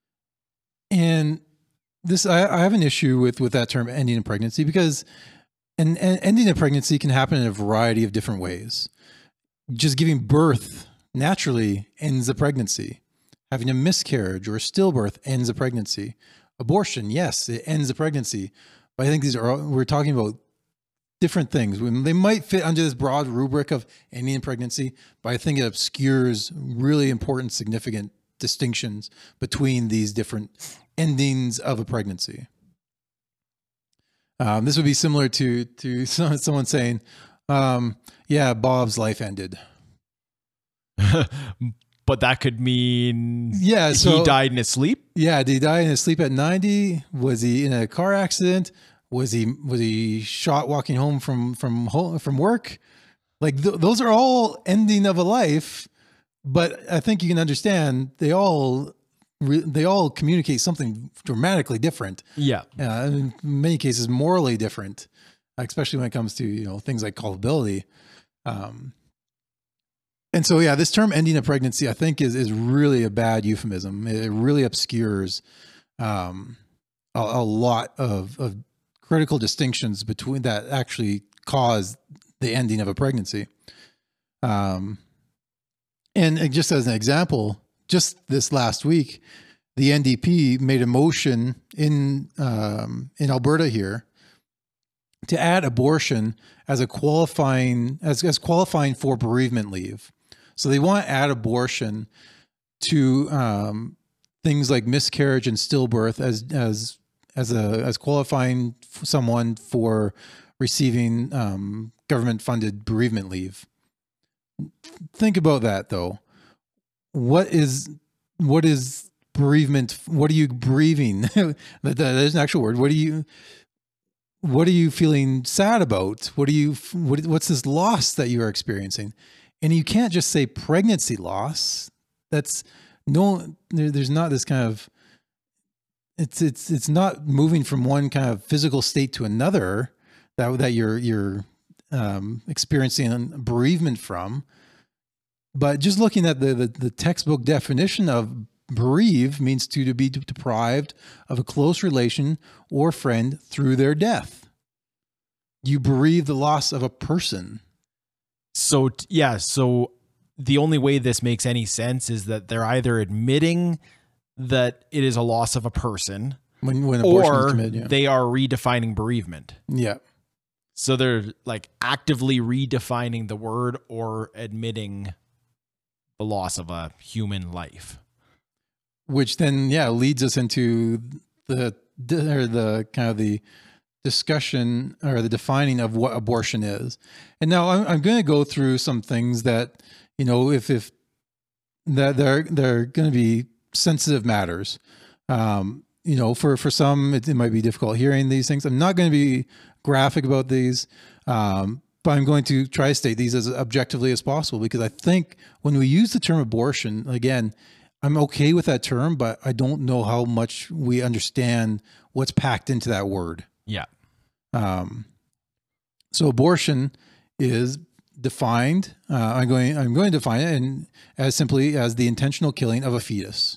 A: this, I have an issue with that term ending a pregnancy, because and ending a pregnancy can happen in a variety of different ways. Just giving birth naturally ends a pregnancy. Having a miscarriage or a stillbirth ends a pregnancy. Abortion, yes, it ends a pregnancy. But I think we're talking about different things. They might fit under this broad rubric of ending a pregnancy, but I think it obscures really important, significant distinctions between these different endings of a pregnancy. This would be similar to someone saying, yeah, Bob's life ended.
B: But that could mean
A: so
B: he died in his sleep?
A: Yeah, did he die in his sleep at 90? Was he in a car accident? Was he shot walking home from work? Like those are all ending of a life, but I think you can understand they all communicate something dramatically different.
B: Yeah.
A: In many cases morally different, especially when it comes to things like culpability. And so, yeah, this term ending a pregnancy, I think is really a bad euphemism. It really obscures a lot of critical distinctions between that actually cause the ending of a pregnancy. And just as an example, just this last week, the NDP made a motion in Alberta here to add abortion as qualifying for bereavement leave. So they want to add abortion to things like miscarriage and stillbirth as qualifying someone for receiving government-funded bereavement leave. Think about that, though. What is bereavement. What are you bereaving? There's an actual word. What are you feeling sad about? What's this loss that you are experiencing? And you can't just say pregnancy loss. There's not this kind of, it's not moving from one kind of physical state to another that you're experiencing bereavement from. But just looking at the textbook definition of bereave means to be deprived of a close relation or friend through their death. You bereave the loss of a person.
B: So the only way this makes any sense is that they're either admitting that it is a loss of a person
A: when abortion is
B: or
A: committed,
B: they are redefining bereavement.
A: Yeah.
B: So they're like actively redefining the word or admitting the loss of a human life.
A: Which then, leads us into the kind of the discussion or the defining of what abortion is. And now I'm going to go through some things that, if that they're going to be sensitive matters. For some, it might be difficult hearing these things. I'm not going to be graphic about these, but I'm going to try to state these as objectively as possible, because I think when we use the term abortion, again, I'm okay with that term, but I don't know how much we understand what's packed into that word.
B: Yeah.
A: So abortion is defined. I'm going to define it as simply as the intentional killing of a fetus.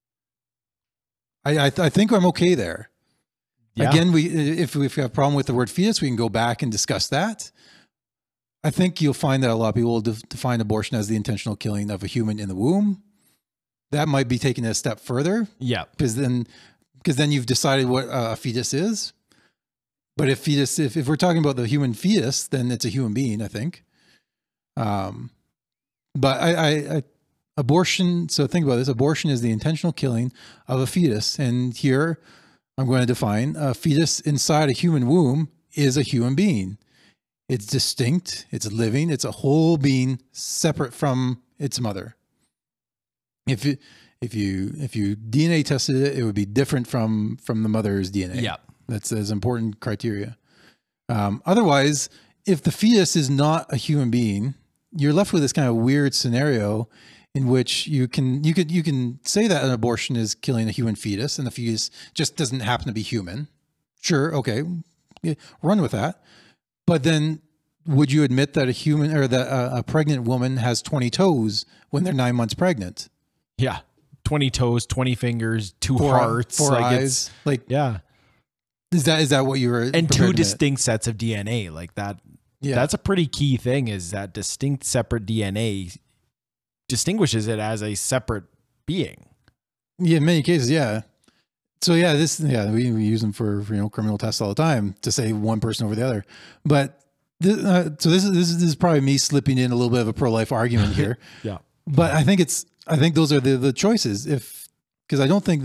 A: I think I'm okay there. Yeah. Again, if we have a problem with the word fetus, we can go back and discuss that. I think you'll find that a lot of people will define abortion as the intentional killing of a human in the womb. That might be taken a step further.
B: Yeah.
A: Because then you've decided what a fetus is. But if we're talking about the human fetus, then it's a human being, I think. But abortion, so think about this. Abortion is the intentional killing of a fetus. And here I'm going to define a fetus inside a human womb is a human being. It's distinct, it's living, it's a whole being separate from its mother. If you DNA tested it, it would be different from the mother's DNA.
B: Yeah.
A: That's an important criteria. Otherwise, if the fetus is not a human being, you're left with this kind of weird scenario in which you can say that an abortion is killing a human fetus, and the fetus just doesn't happen to be human. Sure, okay, run with that. But then, would you admit that a pregnant woman has 20 toes when they're 9 months pregnant?
B: Yeah, 20 toes, 20 fingers, two hearts,
A: four eyes.
B: Yeah.
A: Is that what you were?
B: And two distinct sets of DNA like that. Yeah. That's a pretty key thing, is that distinct separate DNA distinguishes it as a separate being.
A: Yeah, in many cases, yeah. So we use them for criminal tests all the time to say one person over the other. But this is probably me slipping in a little bit of a pro-life argument here.
B: Yeah.
A: But I think those are the choices, because I don't think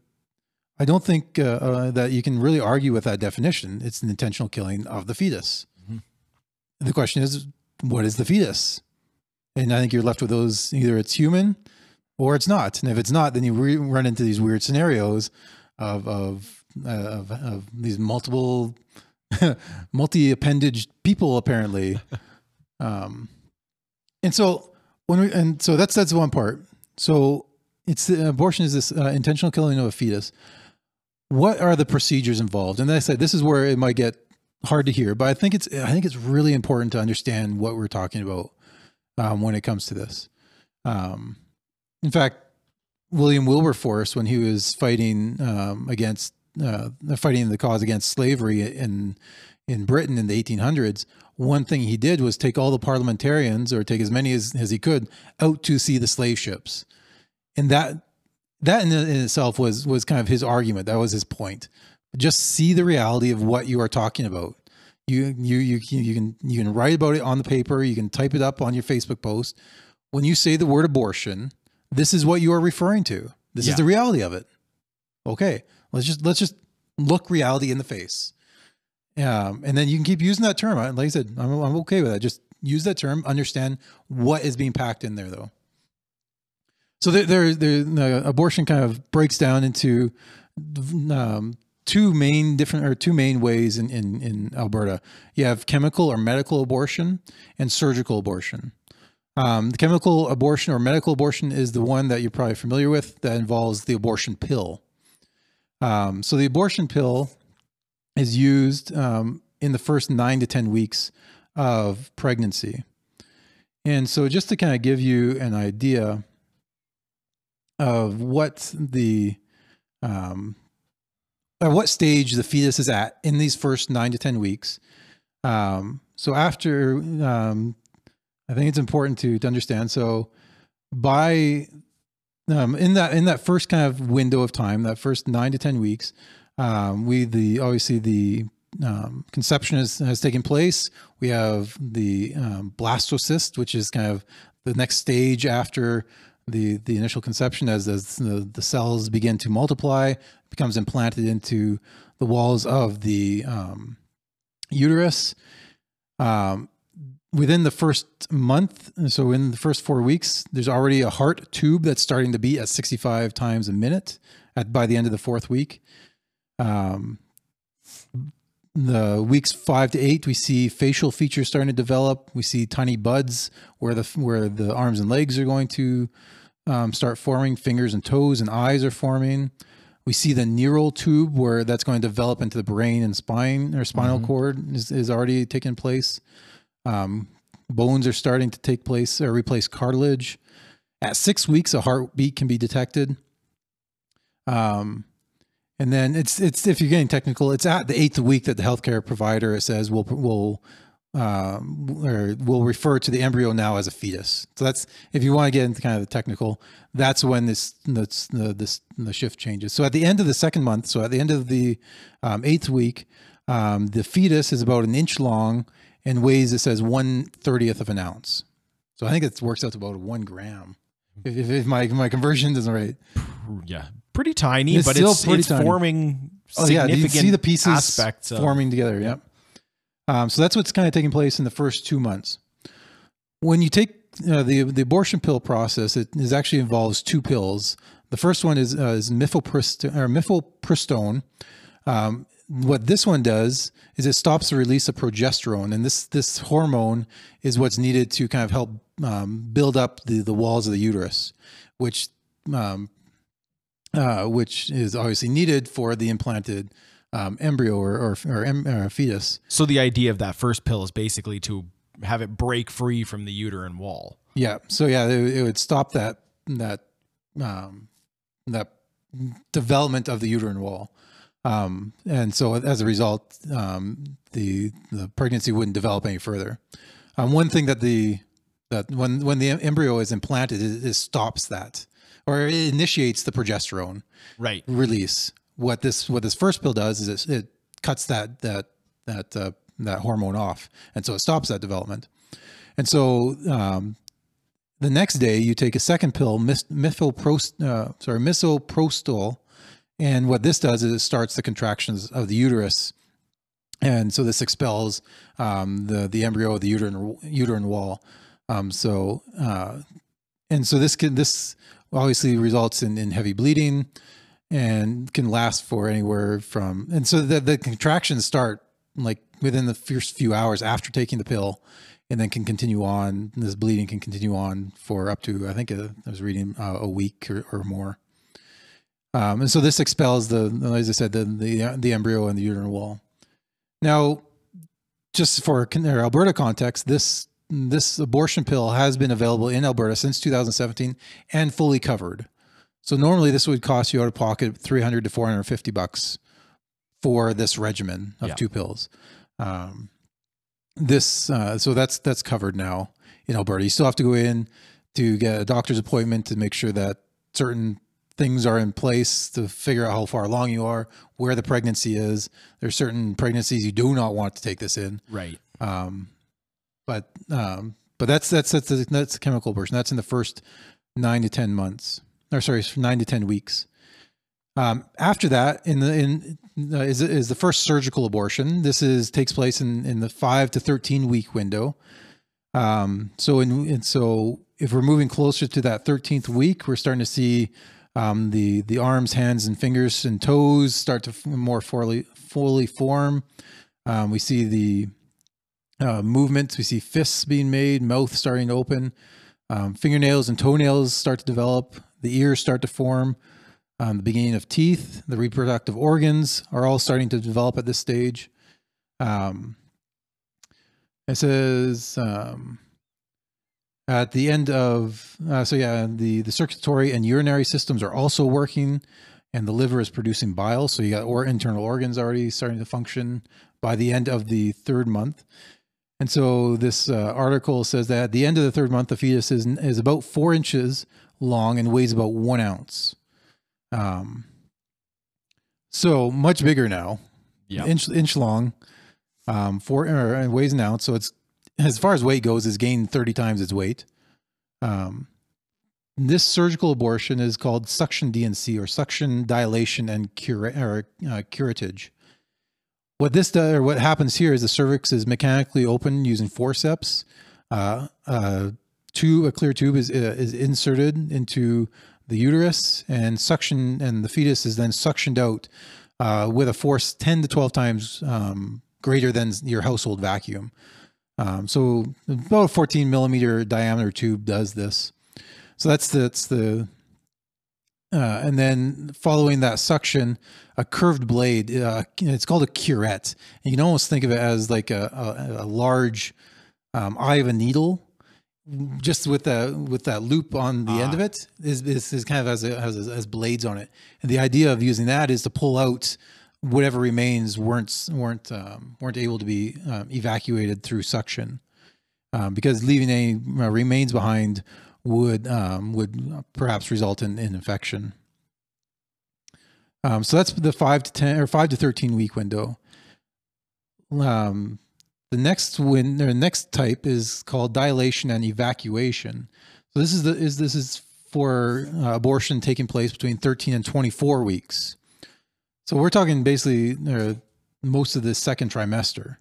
A: that you can really argue with that definition. It's an intentional killing of the fetus. Mm-hmm. The question is, what is the fetus? And I think you're left with those, either it's human or it's not. And if it's not, then you run into these weird scenarios of these multi-appendage people, apparently. And so that's one part. So abortion is this intentional killing of a fetus. What are the procedures involved? And I said, this is where it might get hard to hear, but I think it's really important to understand what we're talking about when it comes to this. In fact, William Wilberforce, when he was fighting fighting the cause against slavery in Britain in the 1800s, one thing he did was take all the parliamentarians, or take as many as he could, out to see the slave ships. And that in itself was kind of his argument. That was his point. Just see the reality of what you are talking about. You can write about it on the paper. You can type it up on your Facebook post. When you say the word abortion, this is what you are referring to. This is the reality of it. Okay, let's just look reality in the face. And then you can keep using that term. Like I said, I'm okay with that. Just use that term. Understand what is being packed in there, though. So the abortion kind of breaks down into two main ways in Alberta. You have chemical or medical abortion and surgical abortion. The chemical abortion or medical abortion is the one that you're probably familiar with, that involves the abortion pill. So the abortion pill is used in the first 9 to 10 weeks of pregnancy. And so just to kind of give you an idea of what at what stage the fetus is at in these first 9 to 10 weeks. So after, I think it's important to understand. So by, in that first kind of window of time, that first 9 to 10 weeks, obviously the conception has taken place. We have the blastocyst, which is kind of the next stage after the initial conception, as the cells begin to multiply, becomes implanted into the walls of the uterus. Within the first month, so in the first 4 weeks, there's already a heart tube that's starting to beat at 65 times a minute by the end of the 4th week. The weeks 5 to 8, we see facial features starting to develop. We see tiny buds where the arms and legs are going to start forming. Fingers and toes and eyes are forming. We see the neural tube where that's going to develop into the brain and spine, or spinal cord is already taking place. Bones are starting to take place or replace cartilage. At 6 weeks, a heartbeat can be detected. And then it's if you're getting technical, it's at the 8th week that the healthcare provider says will refer to the embryo now as a fetus. So that's, if you want to get into kind of the technical, that's when the shift changes. So at the end of the 2nd month, so at the end of the 8th week, the fetus is about 1 inch long and weighs, it says, 1/30th of an ounce. So I think it works out to about 1 gram. If my conversion isn't right.
B: Yeah, pretty tiny, but it's tiny. Forming significant
A: you see the pieces
B: aspects
A: forming together. Yep. So that's what's kind of taking place in the first 2 months. When you take the abortion pill process, it actually involves 2 pills. The first one is mifepristone. What this one does is it stops the release of progesterone, and this hormone is what's needed to kind of help build up the walls of the uterus, which is obviously needed for the implanted embryo or fetus.
B: So the idea of that first pill is basically to have it break free from the uterine wall.
A: Yeah. So yeah, it would stop that development of the uterine wall. And so as a result, the pregnancy wouldn't develop any further. One thing that when the embryo is implanted, it stops that, or it initiates the progesterone release. What this first pill does is it cuts that hormone off, and so it stops that development. And so the next day you take a second pill, misoprostol. And what this does is it starts the contractions of the uterus, and so this expels the embryo of the uterine wall. So this obviously results in heavy bleeding, and can last for anywhere from. And so the contractions start like within the first few hours after taking the pill, and then can continue on. This bleeding can continue on for up to, I think I was reading, a week or more. And so this expels as I said, the embryo and the uterine wall. Now, just for our Alberta context, this abortion pill has been available in Alberta since 2017 and fully covered. So normally this would cost you out of pocket $300 to $450 for this regimen of 2 pills. So that's covered now in Alberta. You still have to go in to get a doctor's appointment to make sure that certain things are in place to figure out how far along you are, where the pregnancy is. There's certain pregnancies you do not want to take this in.
B: Right.
A: But that's the chemical abortion. That's in the first 9 to 10 months, or sorry, 9 to 10 weeks. After that, is the first surgical abortion. This takes place in the 5 to 13 week window. So if we're moving closer to that 13th week, we're starting to see the arms, hands, and fingers and toes start to more fully form. We see the movements. We see fists being made, mouth starting to open, fingernails and toenails start to develop. The ears start to form. The beginning of teeth, the reproductive organs are all starting to develop at this stage. It says at the end of, the circulatory and urinary systems are also working, and the liver is producing bile. So you got internal organs already starting to function by the end of the 3rd month. And so this article says that at the end of the 3rd month, the fetus is about 4 inches long and weighs about 1 ounce. So much bigger now, inch long, and weighs an ounce. So it's, as far as weight goes, it's gained 30 times its weight. This surgical abortion is called suction DNC, or suction dilation and curettage. What this does, or what happens here, is the cervix is mechanically opened using forceps. A clear tube is inserted into the uterus, and the fetus is then suctioned out with a force 10 to 12 times greater than your household vacuum. So about a 14 millimeter diameter tube does this. So that's the and then following that suction, a curved blade, it's called a curette. And you can almost think of it as like a large eye of a needle, just with that loop on the end of it is kind of has blades on it. And the idea of using that is to pull out whatever remains weren't able to be evacuated through suction, because leaving any remains behind would perhaps result in infection. So that's the 5 to 13 week window. The next type is called dilation and evacuation. So this is for abortion taking place between 13 and 24 weeks. So we're talking basically most of the 2nd trimester.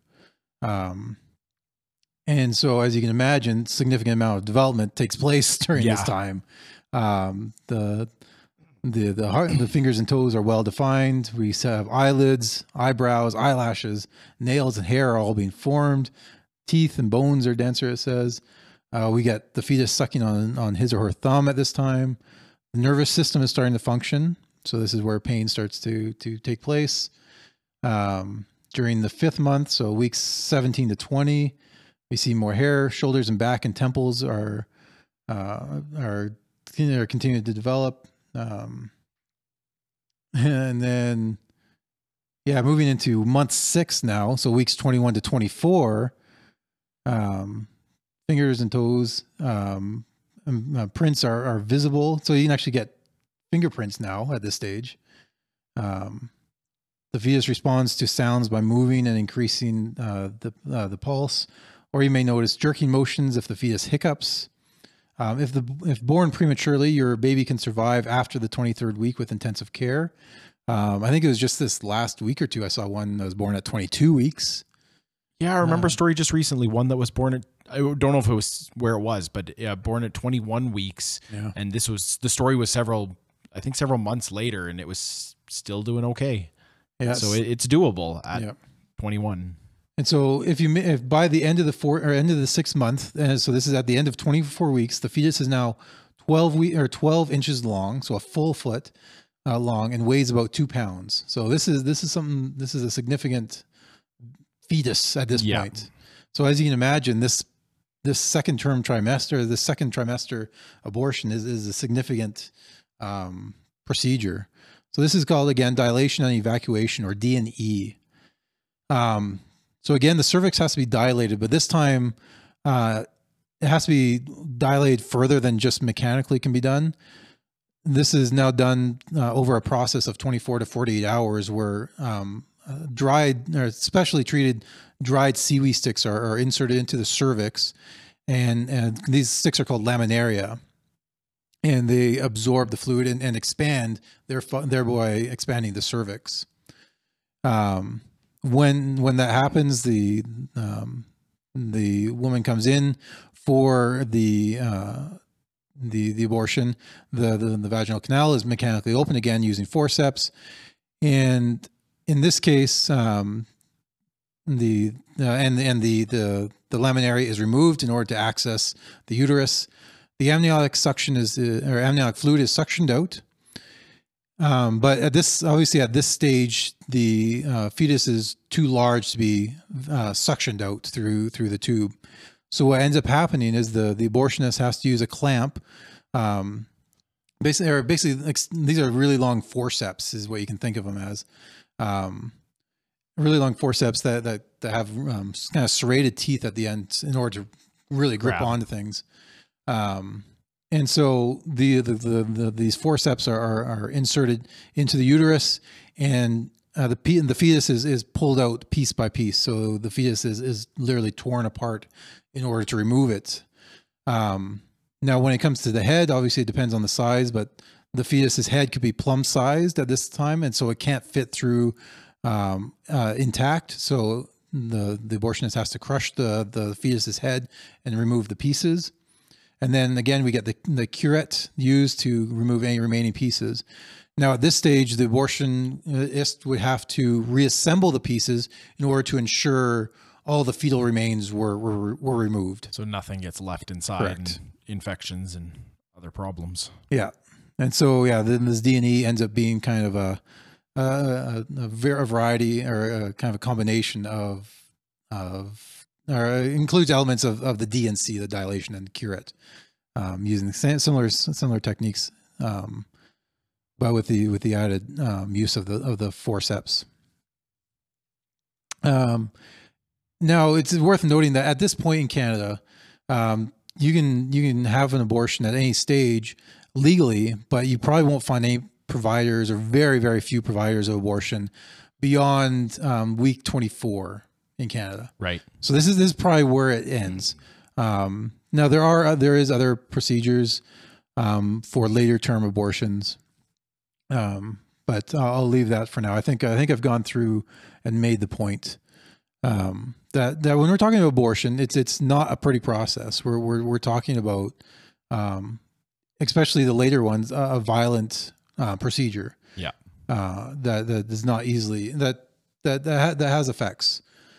A: And so, as you can imagine, significant amount of development takes place during this time. The fingers and toes are well defined. We have eyelids, eyebrows, eyelashes, nails, and hair are all being formed. Teeth and bones are denser, it says. We get the fetus sucking on his or her thumb at this time. The nervous system is starting to function. So this is where pain starts to take place. During the 5th month, so weeks 17 to 20, we see more hair, shoulders and back and temples are continuing to develop. And then, moving into month 6 now, so weeks 21 to 24, fingers and toes, prints are visible. So you can actually get fingerprints now at this stage. The fetus responds to sounds by moving and increasing the pulse, or you may notice jerking motions if the fetus hiccups. If born prematurely, your baby can survive after the 23rd week with intensive care. I think it was just this last week or two I saw one that was born at 22 weeks.
B: Yeah, I remember a story just recently, one that was born at, I don't know if it was where it was, but born at 21 weeks. Yeah. And the story was several months later, and it was still doing okay. Yeah. So it's doable at 21.
A: And so if by the end of the end of the 6th month, and so this is at the end of 24 weeks, the fetus is now 12 inches long, so a full foot long, and weighs about 2 pounds. So this is a significant fetus at this point. So as you can imagine, this second trimester abortion is a significant procedure. So this is called, again, dilation and evacuation, or D&E. So again, the cervix has to be dilated, but this time it has to be dilated further than just mechanically can be done. This is now done over a process of 24 to 48 hours, where dried or specially treated dried seaweed sticks are inserted into the cervix, and these sticks are called laminaria, and they absorb the fluid and expand, thereby expanding the cervix. When that happens, the the woman comes in for the abortion, the vaginal canal is mechanically open again using forceps, and in this case, the laminary is removed in order to access the uterus. The amniotic suction or amniotic fluid is suctioned out. But at this stage, the fetus is too large to be suctioned out through the tube. So what ends up happening is the abortionist has to use a clamp. Basically, like, these are really long forceps, is what you can think of them as. Really long forceps that have kind of serrated teeth at the end in order to really grip onto things. And so these forceps are inserted into the uterus, and the fetus is pulled out piece by piece. So the fetus is literally torn apart in order to remove it. Now, when it comes to the head, obviously it depends on the size, but the fetus's head could be plum sized at this time, and so it can't fit through intact. So the abortionist has to crush the fetus's head and remove the pieces. And then again, we get the curette used to remove any remaining pieces. Now, at this stage, the abortionist would have to reassemble the pieces in order to ensure all the fetal remains were removed.
B: So nothing gets left inside. Correct. And infections and other problems.
A: Yeah. And so, then this D&E ends up being kind of a variety, or a kind of a combination of includes elements of the D&C, the dilation and the curette, using similar techniques, but with the added use of the forceps. Now, it's worth noting that at this point in Canada, you can have an abortion at any stage legally, but you probably won't find any providers, or very, very few providers of abortion beyond week 24 in Canada.
B: Right.
A: So this is probably where it ends. Now there is other procedures for later term abortions, but I'll leave that for now. I think I've gone through and made the point that when we're talking about abortion, it's not a pretty process. We're talking about, especially the later ones, a violent procedure.
B: Yeah.
A: That is not easily that has effects.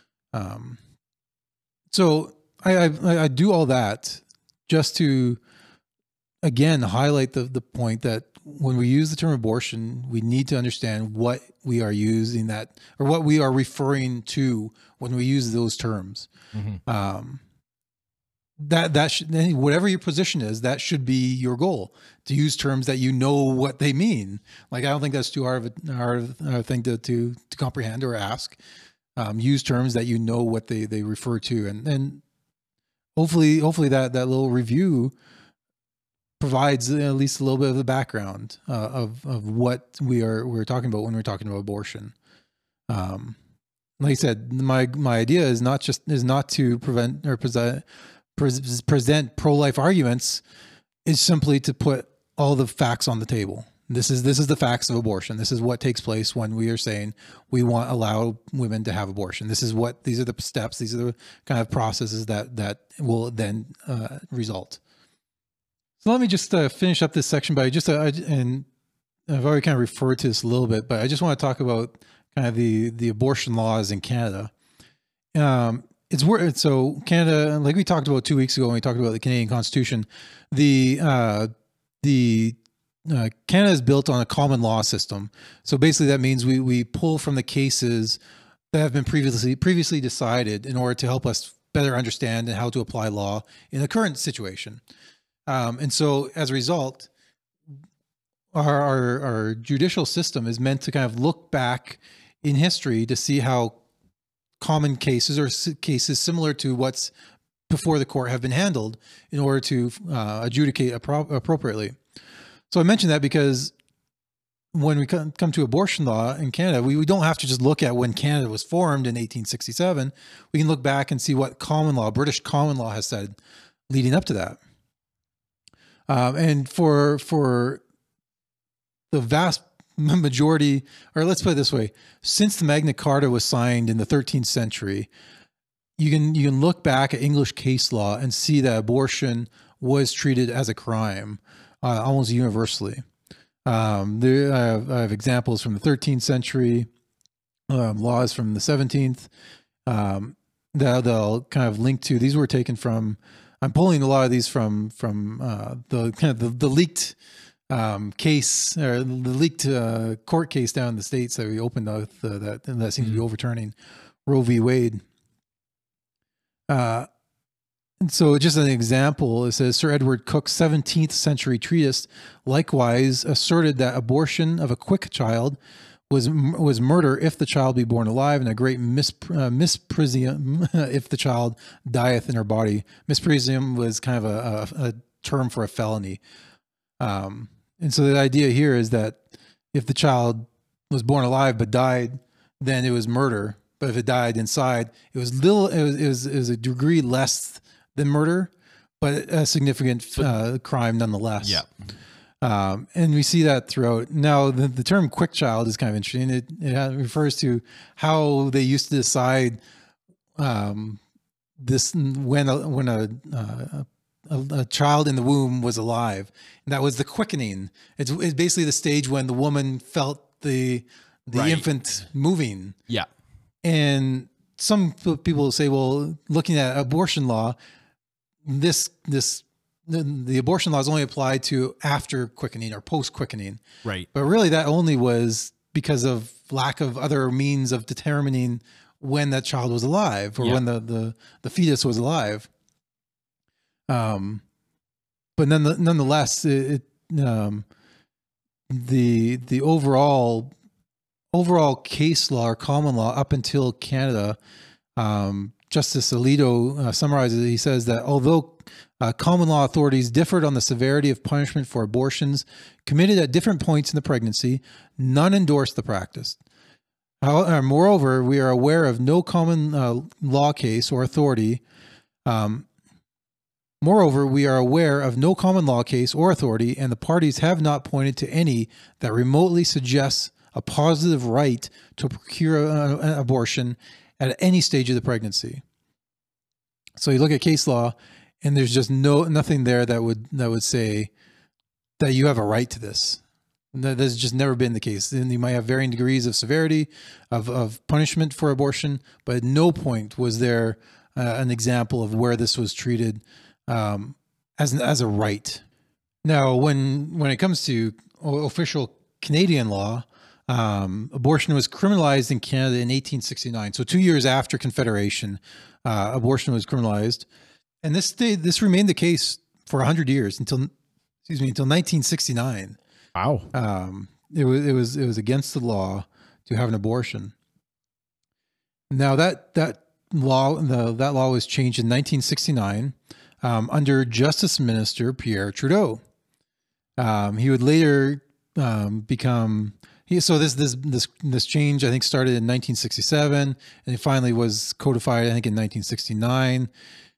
A: So I do all that just to, again, highlight the point that when we use the term abortion, we need to understand what we are using that, or what we are referring to when we use those terms. Mm-hmm. That should, whatever your position is, that should be your goal, to use terms that you know what they mean. Like, I don't think that's too hard of a thing to comprehend or ask. Use terms that you know what they refer to, and hopefully that little review provides at least a little bit of the background of what we're talking about when we're talking about abortion. Like I said, my idea is not to prevent or present pro-life arguments. Is simply to put all the facts on the table. This is the facts of abortion. This is what takes place when we are saying we want to allow women to have abortion. These are the steps. These are the kind of processes that will then result. So let me just finish up this section by and I've already kind of referred to this a little bit, but I just want to talk about kind of the abortion laws in Canada. So Canada, like we talked about 2 weeks ago when we talked about the Canadian Constitution, Canada is built on a common law system. So basically that means we pull from the cases that have been previously decided in order to help us better understand and how to apply law in the current situation. And so as a result, our judicial system is meant to kind of look back in history to see how common cases or cases similar to what's before the court have been handled in order to adjudicate appropriately. So I mentioned that because when we come to abortion law in Canada, we don't have to just look at when Canada was formed in 1867. We can look back and see what British common law has said leading up to that. And for the vast majority, or let's put it this way, since the Magna Carta was signed in the 13th century, you can look back at English case law and see that abortion was treated as a crime almost universally. I have examples from the 13th century, laws from the 17th, that they'll kind of link to. These were taken from, I'm pulling a lot of these from the kind of the leaked case, or the leaked court case down in the States that we opened with, that seems to be overturning Roe v. Wade. And so just an example, it says Sir Edward Cook's 17th century treatise likewise asserted that abortion of a quick child was murder if the child be born alive, and a great misprision if the child dieth in her body. Misprision was kind of a term for a felony. And so the idea here is that if the child was born alive but died, then it was murder. But if it died inside, it was a degree less than murder, but a significant crime nonetheless.
B: Yeah.
A: And we see that throughout. Now, the term quick child is kind of interesting. It refers to how they used to decide this when a child in the womb was alive. And that was the quickening. It's basically the stage when the woman felt the infant moving.
B: Yeah.
A: And some people will say, well, looking at abortion law, the abortion law is only applied to after quickening or post quickening.
B: Right.
A: But really that only was because of lack of other means of determining when that child was alive, or when the fetus was alive. But nonetheless, the overall case law or common law up until Canada, Justice Alito summarizes it. He says that although common law authorities differed on the severity of punishment for abortions committed at different points in the pregnancy, none endorsed the practice. Moreover, we are aware of no common law case or authority. Moreover, we are aware of no common law case or authority, and the parties have not pointed to any that remotely suggests a positive right to procure an abortion at any stage of the pregnancy. So you look at case law, and there's just nothing there that would say that you have a right to this. That's just never been the case. And you might have varying degrees of severity of punishment for abortion, but at no point was there an example of where this was treated as a right. Now, when it comes to official Canadian law, abortion was criminalized in Canada in 1869. So 2 years after Confederation, abortion was criminalized, and this remained the case for 100 years until 1969.
B: Wow.
A: It was against the law to have an abortion. Now that law was changed in 1969 under Justice Minister Pierre Trudeau. He would later become. So this change, I think, started in 1967, and it finally was codified, I think, in 1969.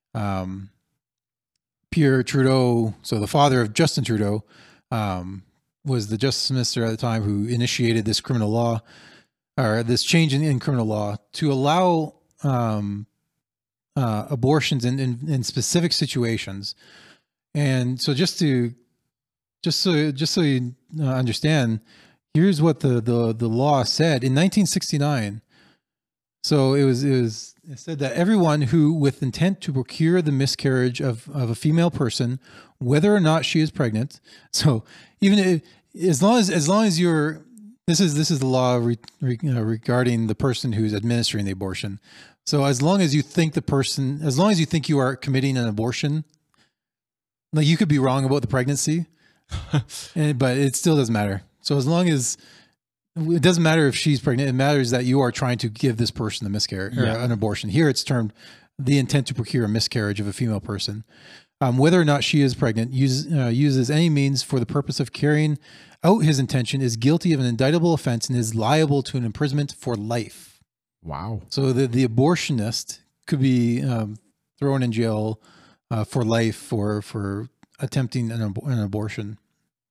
A: Pierre Trudeau, so the father of Justin Trudeau, was the Justice Minister at the time who initiated this criminal law, or this change in criminal law to allow abortions in specific situations. And so just so you understand, here's what the law said in 1969. So it said that everyone who, with intent to procure the miscarriage of a female person, whether or not she is pregnant. So even if, as long as you're, this is the law regarding the person who's administering the abortion. So as long as you think you are committing an abortion, like, you could be wrong about the pregnancy, but it still doesn't matter. So as long as, it doesn't matter if she's pregnant, it matters that you are trying to give this person a miscarriage or an abortion. Here it's termed the intent to procure a miscarriage of a female person. Whether or not she is pregnant, uses any means for the purpose of carrying out his intention, is guilty of an indictable offense and is liable to an imprisonment for life.
B: Wow. So
A: the abortionist could be thrown in jail for life for attempting an abortion.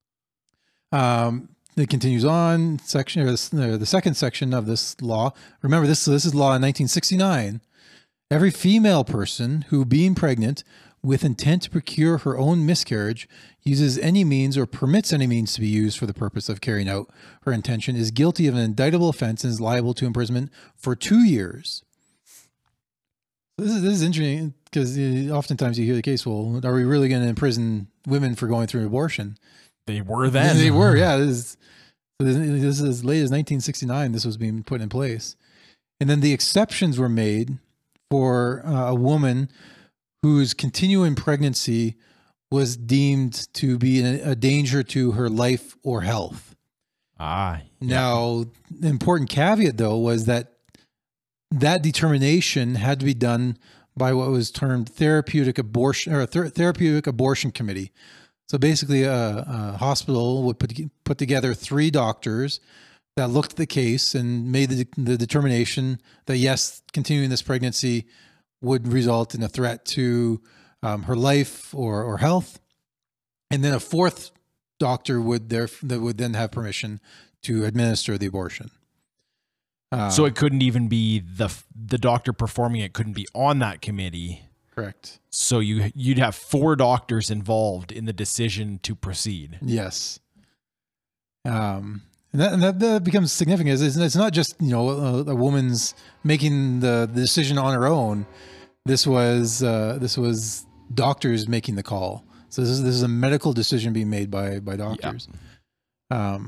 A: It continues on, the second section of this law. Remember, this is law in 1969. Every female person who, being pregnant with intent to procure her own miscarriage, uses any means or permits any means to be used for the purpose of carrying out her intention, is guilty of an indictable offense and is liable to imprisonment for 2 years. This is interesting because oftentimes you hear the case, well, are we really going to imprison women for going through an abortion?
B: They were then.
A: They were, yeah. This is as late as 1969 this was being put in place. And then the exceptions were made for a woman whose continuing pregnancy was deemed to be a danger to her life or health. Now, the important caveat, though, was that determination had to be done by what was termed therapeutic abortion or therapeutic abortion committee. So basically, a hospital would put together 3 doctors that looked at the case and made the determination that yes, continuing this pregnancy would result in a threat to her life or health, and then a 4th doctor would then have permission to administer the abortion.
B: So it couldn't even be the doctor performing it couldn't be on that committee.
A: Correct.
B: So you'd have 4 doctors involved in the decision to proceed.
A: Yes. And that becomes significant. It's not just, a woman's making the decision on her own. This was doctors making the call. So this is a medical decision being made by doctors. Yeah.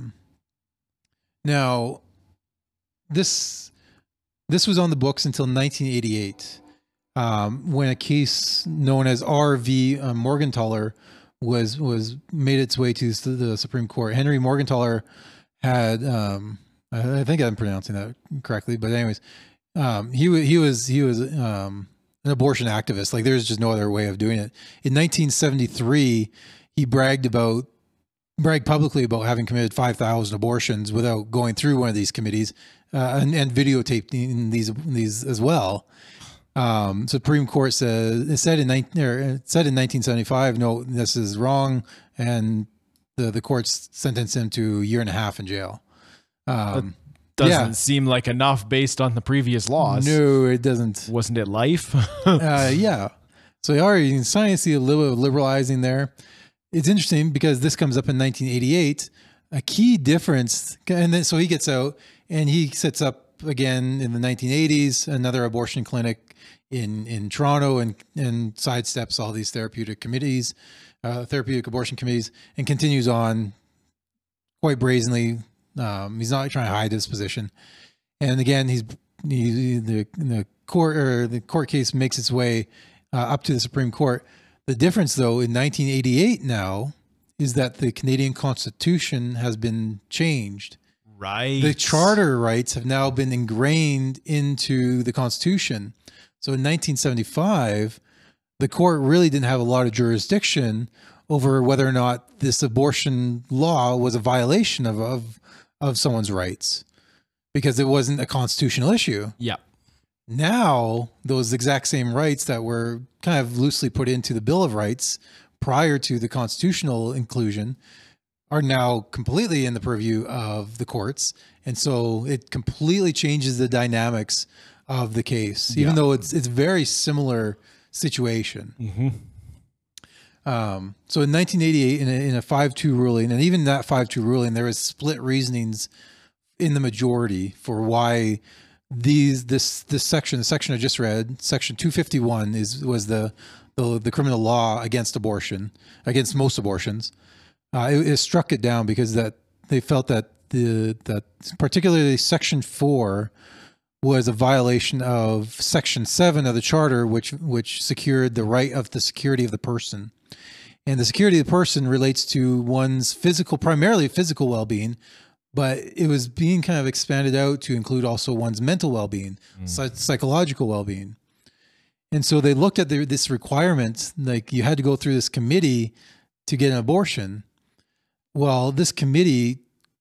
A: Now, this was on the books until 1988, when a case known as R.V. Morgentaler was made its way to the Supreme Court. Henry Morgentaler had, I think I'm pronouncing that correctly, but anyways, he was an abortion activist. Like, there's just no other way of doing it. In 1973, he bragged publicly about having committed 5,000 abortions without going through one of these committees, and videotaping these as well. Supreme Court said in 1975, no, this is wrong, and the courts sentenced him to 1.5 years in jail.
B: Doesn't seem like enough based on the previous laws.
A: No, it doesn't.
B: Wasn't it life?
A: Yeah. So you can see a little bit of liberalizing there. It's interesting because this comes up in 1988. A key difference, and then so he gets out and he sets up again in the 1980s another abortion clinic in Toronto and sidesteps all these therapeutic abortion committees, and continues on quite brazenly. He's not trying to hide his position, and again, the court case makes its way up to the Supreme Court. The difference, though, in 1988 now is that the Canadian Constitution has been changed.
B: Right.
A: The charter rights have now been ingrained into the Constitution. So in 1975, the court really didn't have a lot of jurisdiction over whether or not this abortion law was a violation of someone's rights, because it wasn't a constitutional issue.
B: Yeah.
A: Now, those exact same rights that were kind of loosely put into the Bill of Rights prior to the constitutional inclusion are now completely in the purview of the courts. And so it completely changes the dynamics of the case, even though it's very similar situation.
B: Mm-hmm.
A: So in 1988, in a 5-2 ruling, and even that 5-2 ruling, there was split reasonings in the majority for why this section, the section I just read, section 251, was the criminal law against abortion, against most abortions. It struck it down because that they felt that that particularly section 4 was a violation of section 7 of the charter, which secured the right of the security of the person. And the security of the person relates to one's primarily physical well-being, but it was being kind of expanded out to include also one's mental well-being, psychological well-being. And so they looked at this requirement, like you had to go through this committee to get an abortion. Well, this committee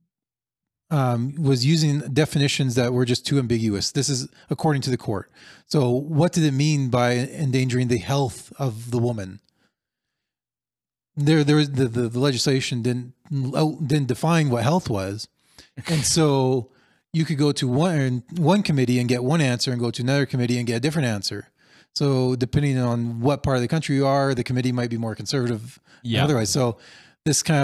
A: was using definitions that were just too ambiguous. This is according to the court. So what did it mean by endangering the health of the woman? There was the legislation didn't define what health was. And so you could go to one committee and get one answer and go to another committee and get a different answer. So depending on what part of the country you are, the committee might be more conservative.
B: Yeah.
A: Otherwise, so this kind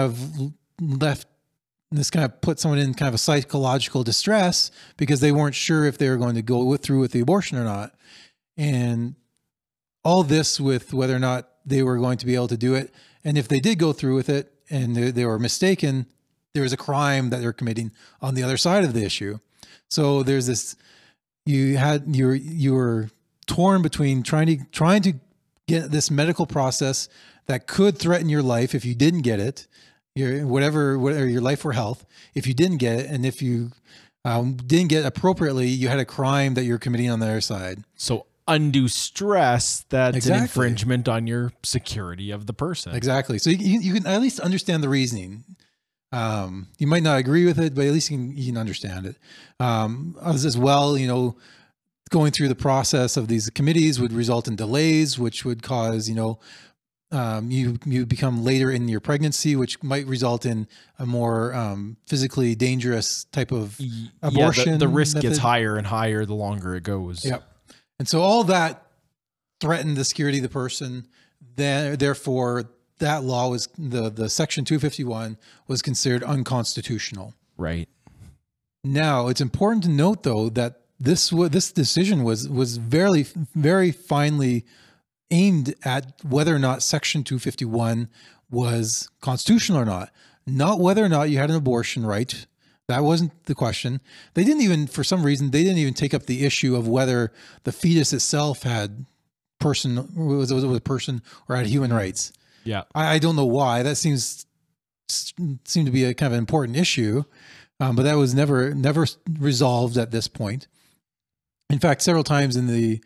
A: of put someone in kind of a psychological distress because they weren't sure if they were going to go through with the abortion or not. And all this with whether or not they were going to be able to do it. And if they did go through with it and they were mistaken, there was a crime that they're committing on the other side of the issue. So there's this, you were torn between trying to get this medical process that could threaten your life if you didn't get it, whatever your life or health, if you didn't get it, and if you didn't get it appropriately, you had a crime that you're committing on the other side.
B: So undue stress, that's
A: Exactly.
B: an infringement on your security of the person.
A: Exactly. So you can at least understand the reasoning. You might not agree with it, but at least you can understand it. As well, going through the process of these committees would result in delays, which would cause, you become later in your pregnancy, which might result in a more physically dangerous type of abortion.
B: Yeah, the risk
A: method.
B: gets higher and higher the longer it goes.
A: Yep. And so all that threatened the security of the person. Therefore, that law was the Section 251 was considered unconstitutional.
B: Right.
A: Now, it's important to note, though, that this decision was very, very finely aimed at whether or not Section 251 was constitutional or not whether or not you had an abortion right. That wasn't the question. They didn't even, for some reason, take up the issue of whether the fetus itself was a person or had human rights.
B: Yeah.
A: I don't know why. That seemed to be a kind of an important issue, but that was never resolved at this point. In fact, several times in the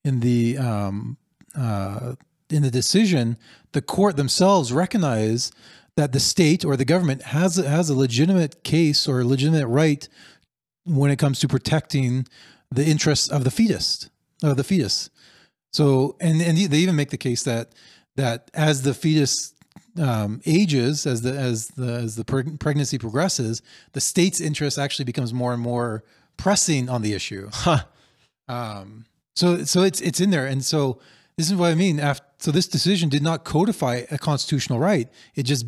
A: decision, the court themselves recognize that the state or the government has a legitimate case or a legitimate right when it comes to protecting the interests of the fetus. So, and they even make the case that as the fetus ages, as the pregnancy progresses, the state's interest actually becomes more and more pressing on the issue.
B: Huh.
A: So it's in there, and so this is what I mean. So this decision did not codify a constitutional right. It just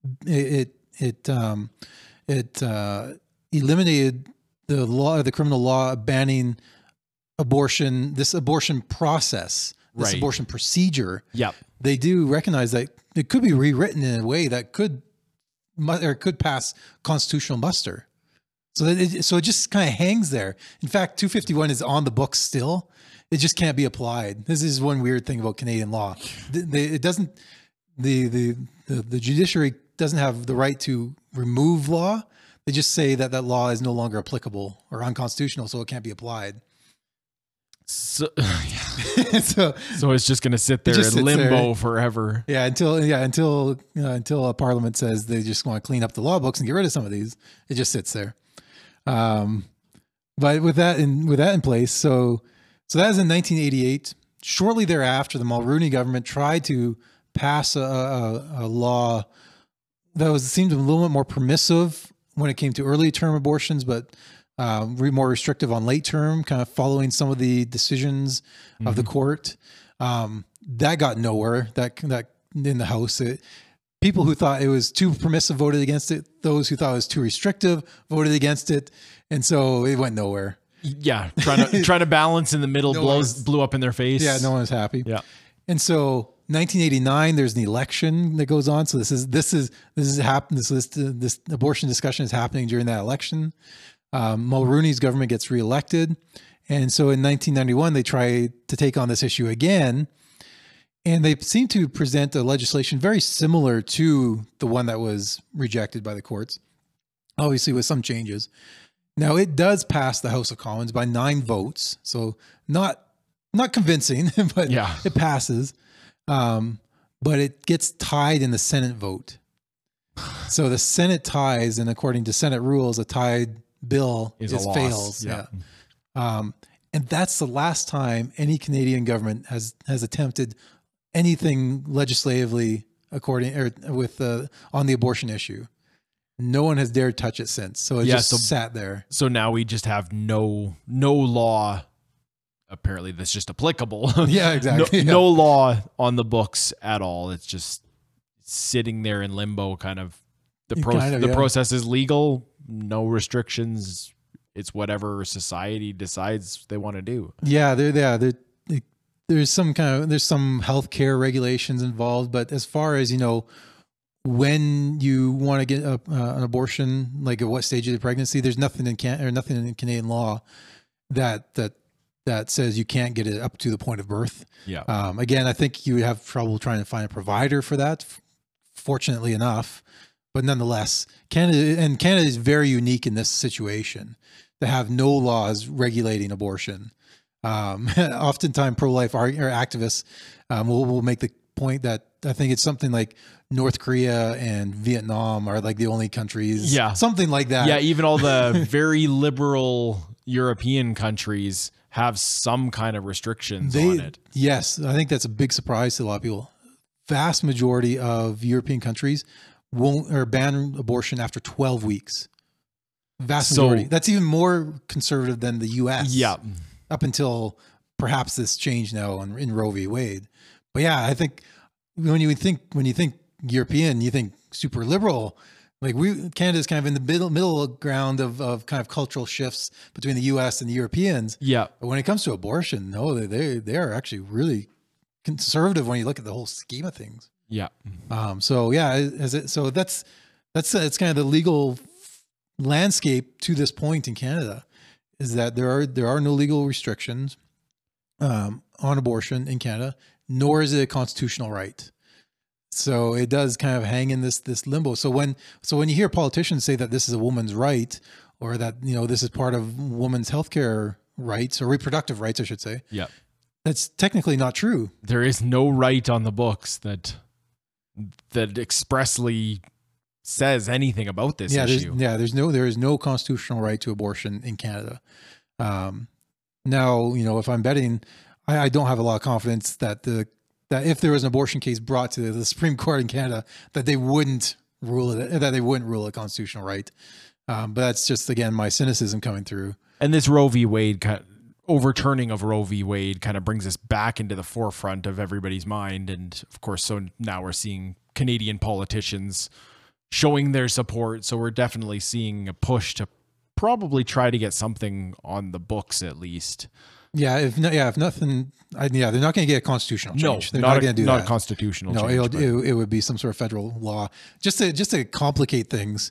A: eliminated the criminal law banning abortion. This abortion process, this abortion procedure.
B: Yep.
A: They do recognize that it could be rewritten in a way that could pass constitutional muster. So it just kind of hangs there. In fact, 251 is on the books still. It just can't be applied. This is one weird thing about Canadian law. The judiciary doesn't have the right to remove law. They just say that law is no longer applicable or unconstitutional, so it can't be applied.
B: So,
A: so
B: it's just going to sit there in limbo forever.
A: Yeah, until a parliament says they just want to clean up the law books and get rid of some of these. It just sits there. But with that in place, so that was in 1988. Shortly thereafter, the Mulroney government tried to pass a law that seemed a little bit more permissive when it came to early term abortions, but more restrictive on late term, kind of following some of the decisions of the court. That got nowhere. That in the House, people who thought it was too permissive voted against it. Those who thought it was too restrictive voted against it, and so it went nowhere.
B: Yeah, trying to balance in the middle blew up in their face.
A: Yeah, no one was happy.
B: Yeah,
A: and so 1989, there's an election that goes on. So this abortion discussion is happening during that election. Mulroney's government gets reelected, and so in 1991 they try to take on this issue again, and they seem to present a legislation very similar to the one that was rejected by the courts, obviously with some changes. Now it does pass the House of Commons by 9 votes, so not convincing, but
B: yeah,
A: it passes. But it gets tied in the Senate vote. So the Senate ties, and according to Senate rules, a tied bill fails.
B: Yeah.
A: And that's the last time any Canadian government has attempted anything legislatively on the abortion issue. No one has dared touch it since. So it sat there.
B: So now we just have no law apparently that's just applicable.
A: Yeah, exactly.
B: No law on the books at all. It's just sitting there in limbo, kind of. The process is legal, no restrictions. It's whatever society decides they want to do.
A: Yeah, there's some healthcare regulations involved, but as far as, you know, when you want to get an abortion, like at what stage of the pregnancy, there's nothing in Canadian law that says you can't get it up to the point of birth.
B: Yeah.
A: Again, I think you would have trouble trying to find a provider for that, fortunately enough. But nonetheless, Canada is very unique in this situation to have no laws regulating abortion. Oftentimes, pro-life activists will make the point that I think it's something like North Korea and Vietnam are like the only countries, something like that.
B: Yeah, even all the very liberal European countries have some kind of restrictions on it.
A: Yes, I think that's a big surprise to a lot of people. Vast majority of European countries won't or ban abortion after 12 weeks. Vast majority. That's even more conservative than the U.S.
B: Yeah.
A: Up until perhaps this change now in Roe v. Wade. But yeah, I think when you think European, you think super liberal. Like Canada's kind of in the middle ground of kind of cultural shifts between the U.S. and the Europeans.
B: Yeah.
A: But when it comes to abortion, no, they are actually really conservative when you look at the whole scheme of things.
B: Yeah.
A: So yeah, so that's it's kind of the legal landscape to this point in Canada, is that there are no legal restrictions on abortion in Canada, nor is it a constitutional right. So it does kind of hang in this limbo. So when you hear politicians say that this is a woman's right, or that, you know, this is part of women's healthcare rights, or reproductive rights, I should say.
B: Yeah.
A: That's technically not true.
B: There is no right on the books that expressly says anything about this issue.
A: There is no constitutional right to abortion in Canada. Now, you know, if I'm betting, I don't have a lot of confidence that if there was an abortion case brought to the Supreme Court in Canada, that they wouldn't rule it a constitutional right. But that's just, again, my cynicism coming through.
B: And this Roe v. Wade overturning of Roe v. Wade kind of brings us back into the forefront of everybody's mind. And of course, so now we're seeing Canadian politicians showing their support. So we're definitely seeing a push to probably try to get something on the books at least.
A: Yeah, if nothing, they're not going to get a constitutional change.
B: No,
A: they're not going to do that.
B: Not a constitutional change.
A: It would be some sort of federal law. Just to complicate things,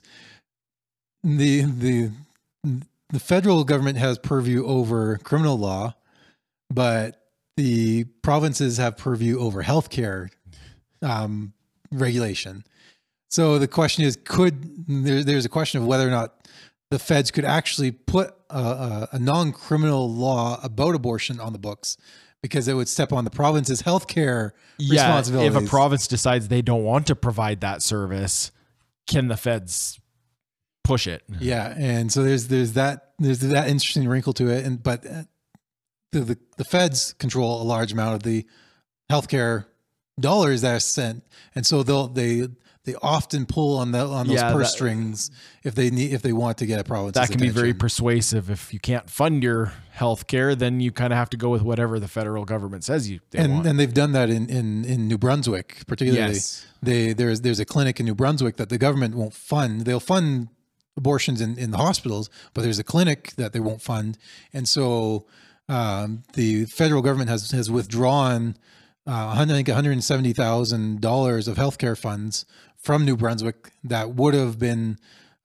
A: the federal government has purview over criminal law, but the provinces have purview over healthcare regulation. So the question is, there's a question of whether or not the feds could actually put a non-criminal law about abortion on the books, because it would step on the province's healthcare responsibilities.
B: If a province decides they don't want to provide that service, can the feds push it?
A: Yeah, and so there's that interesting wrinkle to it, but the feds control a large amount of the healthcare dollars that are sent, and so they often pull on those purse strings if they want to get a province's
B: that can
A: attention.
B: be very persuasive. If you can't fund your health care, then you kind of have to go with whatever the federal government says they want. And
A: they've done that in New Brunswick, particularly.
B: Yes.
A: There's a clinic in New Brunswick that the government won't fund. They'll fund abortions in the hospitals, but there's a clinic that they won't fund. And so the federal government has withdrawn I think $170,000 of healthcare funds from New Brunswick that would have been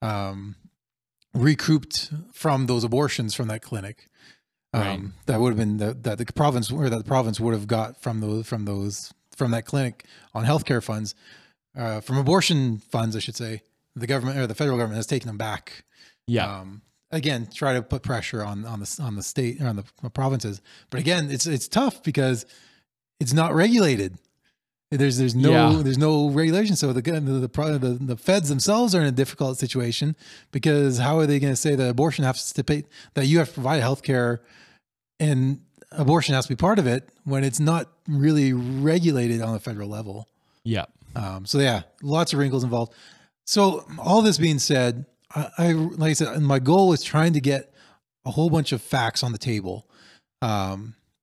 A: recouped from those abortions from that clinic.
B: Right.
A: That would have been that the province would have got from that clinic on healthcare funds, from abortion funds, I should say. The government, or the federal government, has taken them back.
B: Yeah.
A: Again, try to put pressure on the state or on the provinces. But again, it's tough because it's not regulated. There's no regulation. So the feds themselves are in a difficult situation, because how are they going to say that abortion has to pay, that you have to provide health care and abortion has to be part of it, when it's not really regulated on a federal level?
B: Yeah.
A: So yeah, lots of wrinkles involved. So all this being said, I like I said, my goal was trying to get a whole bunch of facts on the table.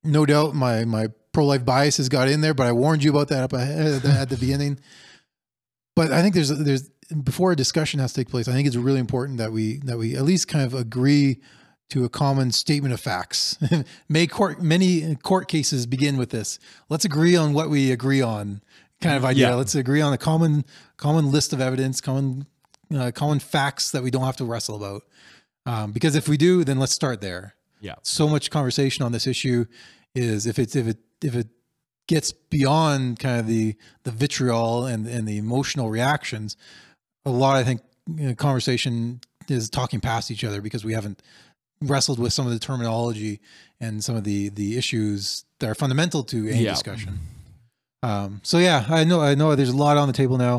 A: no doubt my pro-life biases got in there, but I warned you about that up at the beginning. But I think there's before a discussion has to take place, I think it's really important that we at least kind of agree to a common statement of facts. Many court cases begin with this. Let's agree on what we agree on, kind of idea.
B: Yeah.
A: Let's agree on a common list of evidence, common facts that we don't have to wrestle about. Because if we do, then let's start there.
B: Yeah.
A: So much conversation on this issue is if it gets beyond kind of the vitriol and the emotional reactions, a lot, I think, conversation is talking past each other because we haven't wrestled with some of the terminology and some of the issues that are fundamental to any discussion. So yeah, I know there's a lot on the table now.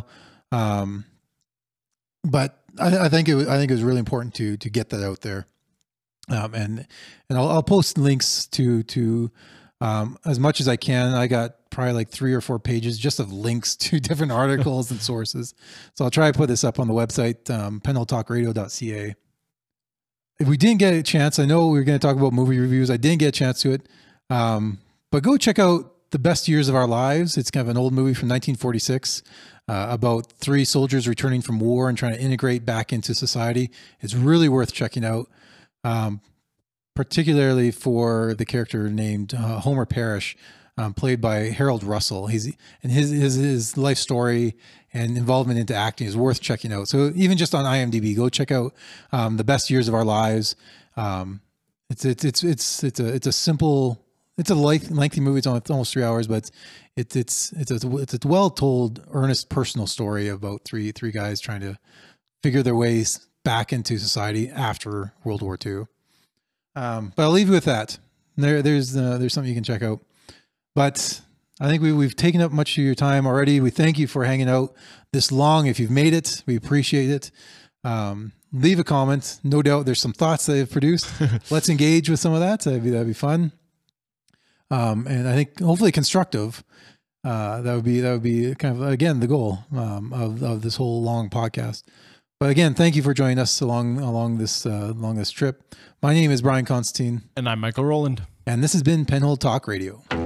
A: But I think it was really important to get that out there. And I'll post links to as much as I can. I got probably like 3 or 4 pages just of links to different articles and sources. So I'll try to put this up on the website, penhilltalkradio.ca. If we didn't get a chance, I know we were going to talk about movie reviews. I didn't get a chance to it. But go check out The Best Years of Our Lives. It's kind of an old movie from 1946 about 3 soldiers returning from war and trying to integrate back into society. It's really worth checking out, particularly for the character named Homer Parrish, played by Harold Russell. His life story and involvement into acting is worth checking out. So even just on IMDb, go check out The Best Years of Our Lives. It's a simple, it's a lengthy movie. It's almost 3 hours, but it's a well told, earnest personal story about three guys trying to figure their ways back into society after World War II. But I'll leave you with that. There's something you can check out. But I think we've taken up much of your time already. We thank you for hanging out this long. If you've made it, we appreciate it. Leave a comment. No doubt there's some thoughts that have produced. Let's engage with some of that. That'd be fun. And I think hopefully constructive. That would be kind of, again, the goal of this whole long podcast. But again, thank you for joining us along this trip. My name is Brian Constantine.
B: And I'm Michael Rowland.
A: And this has been Penhold Talk Radio.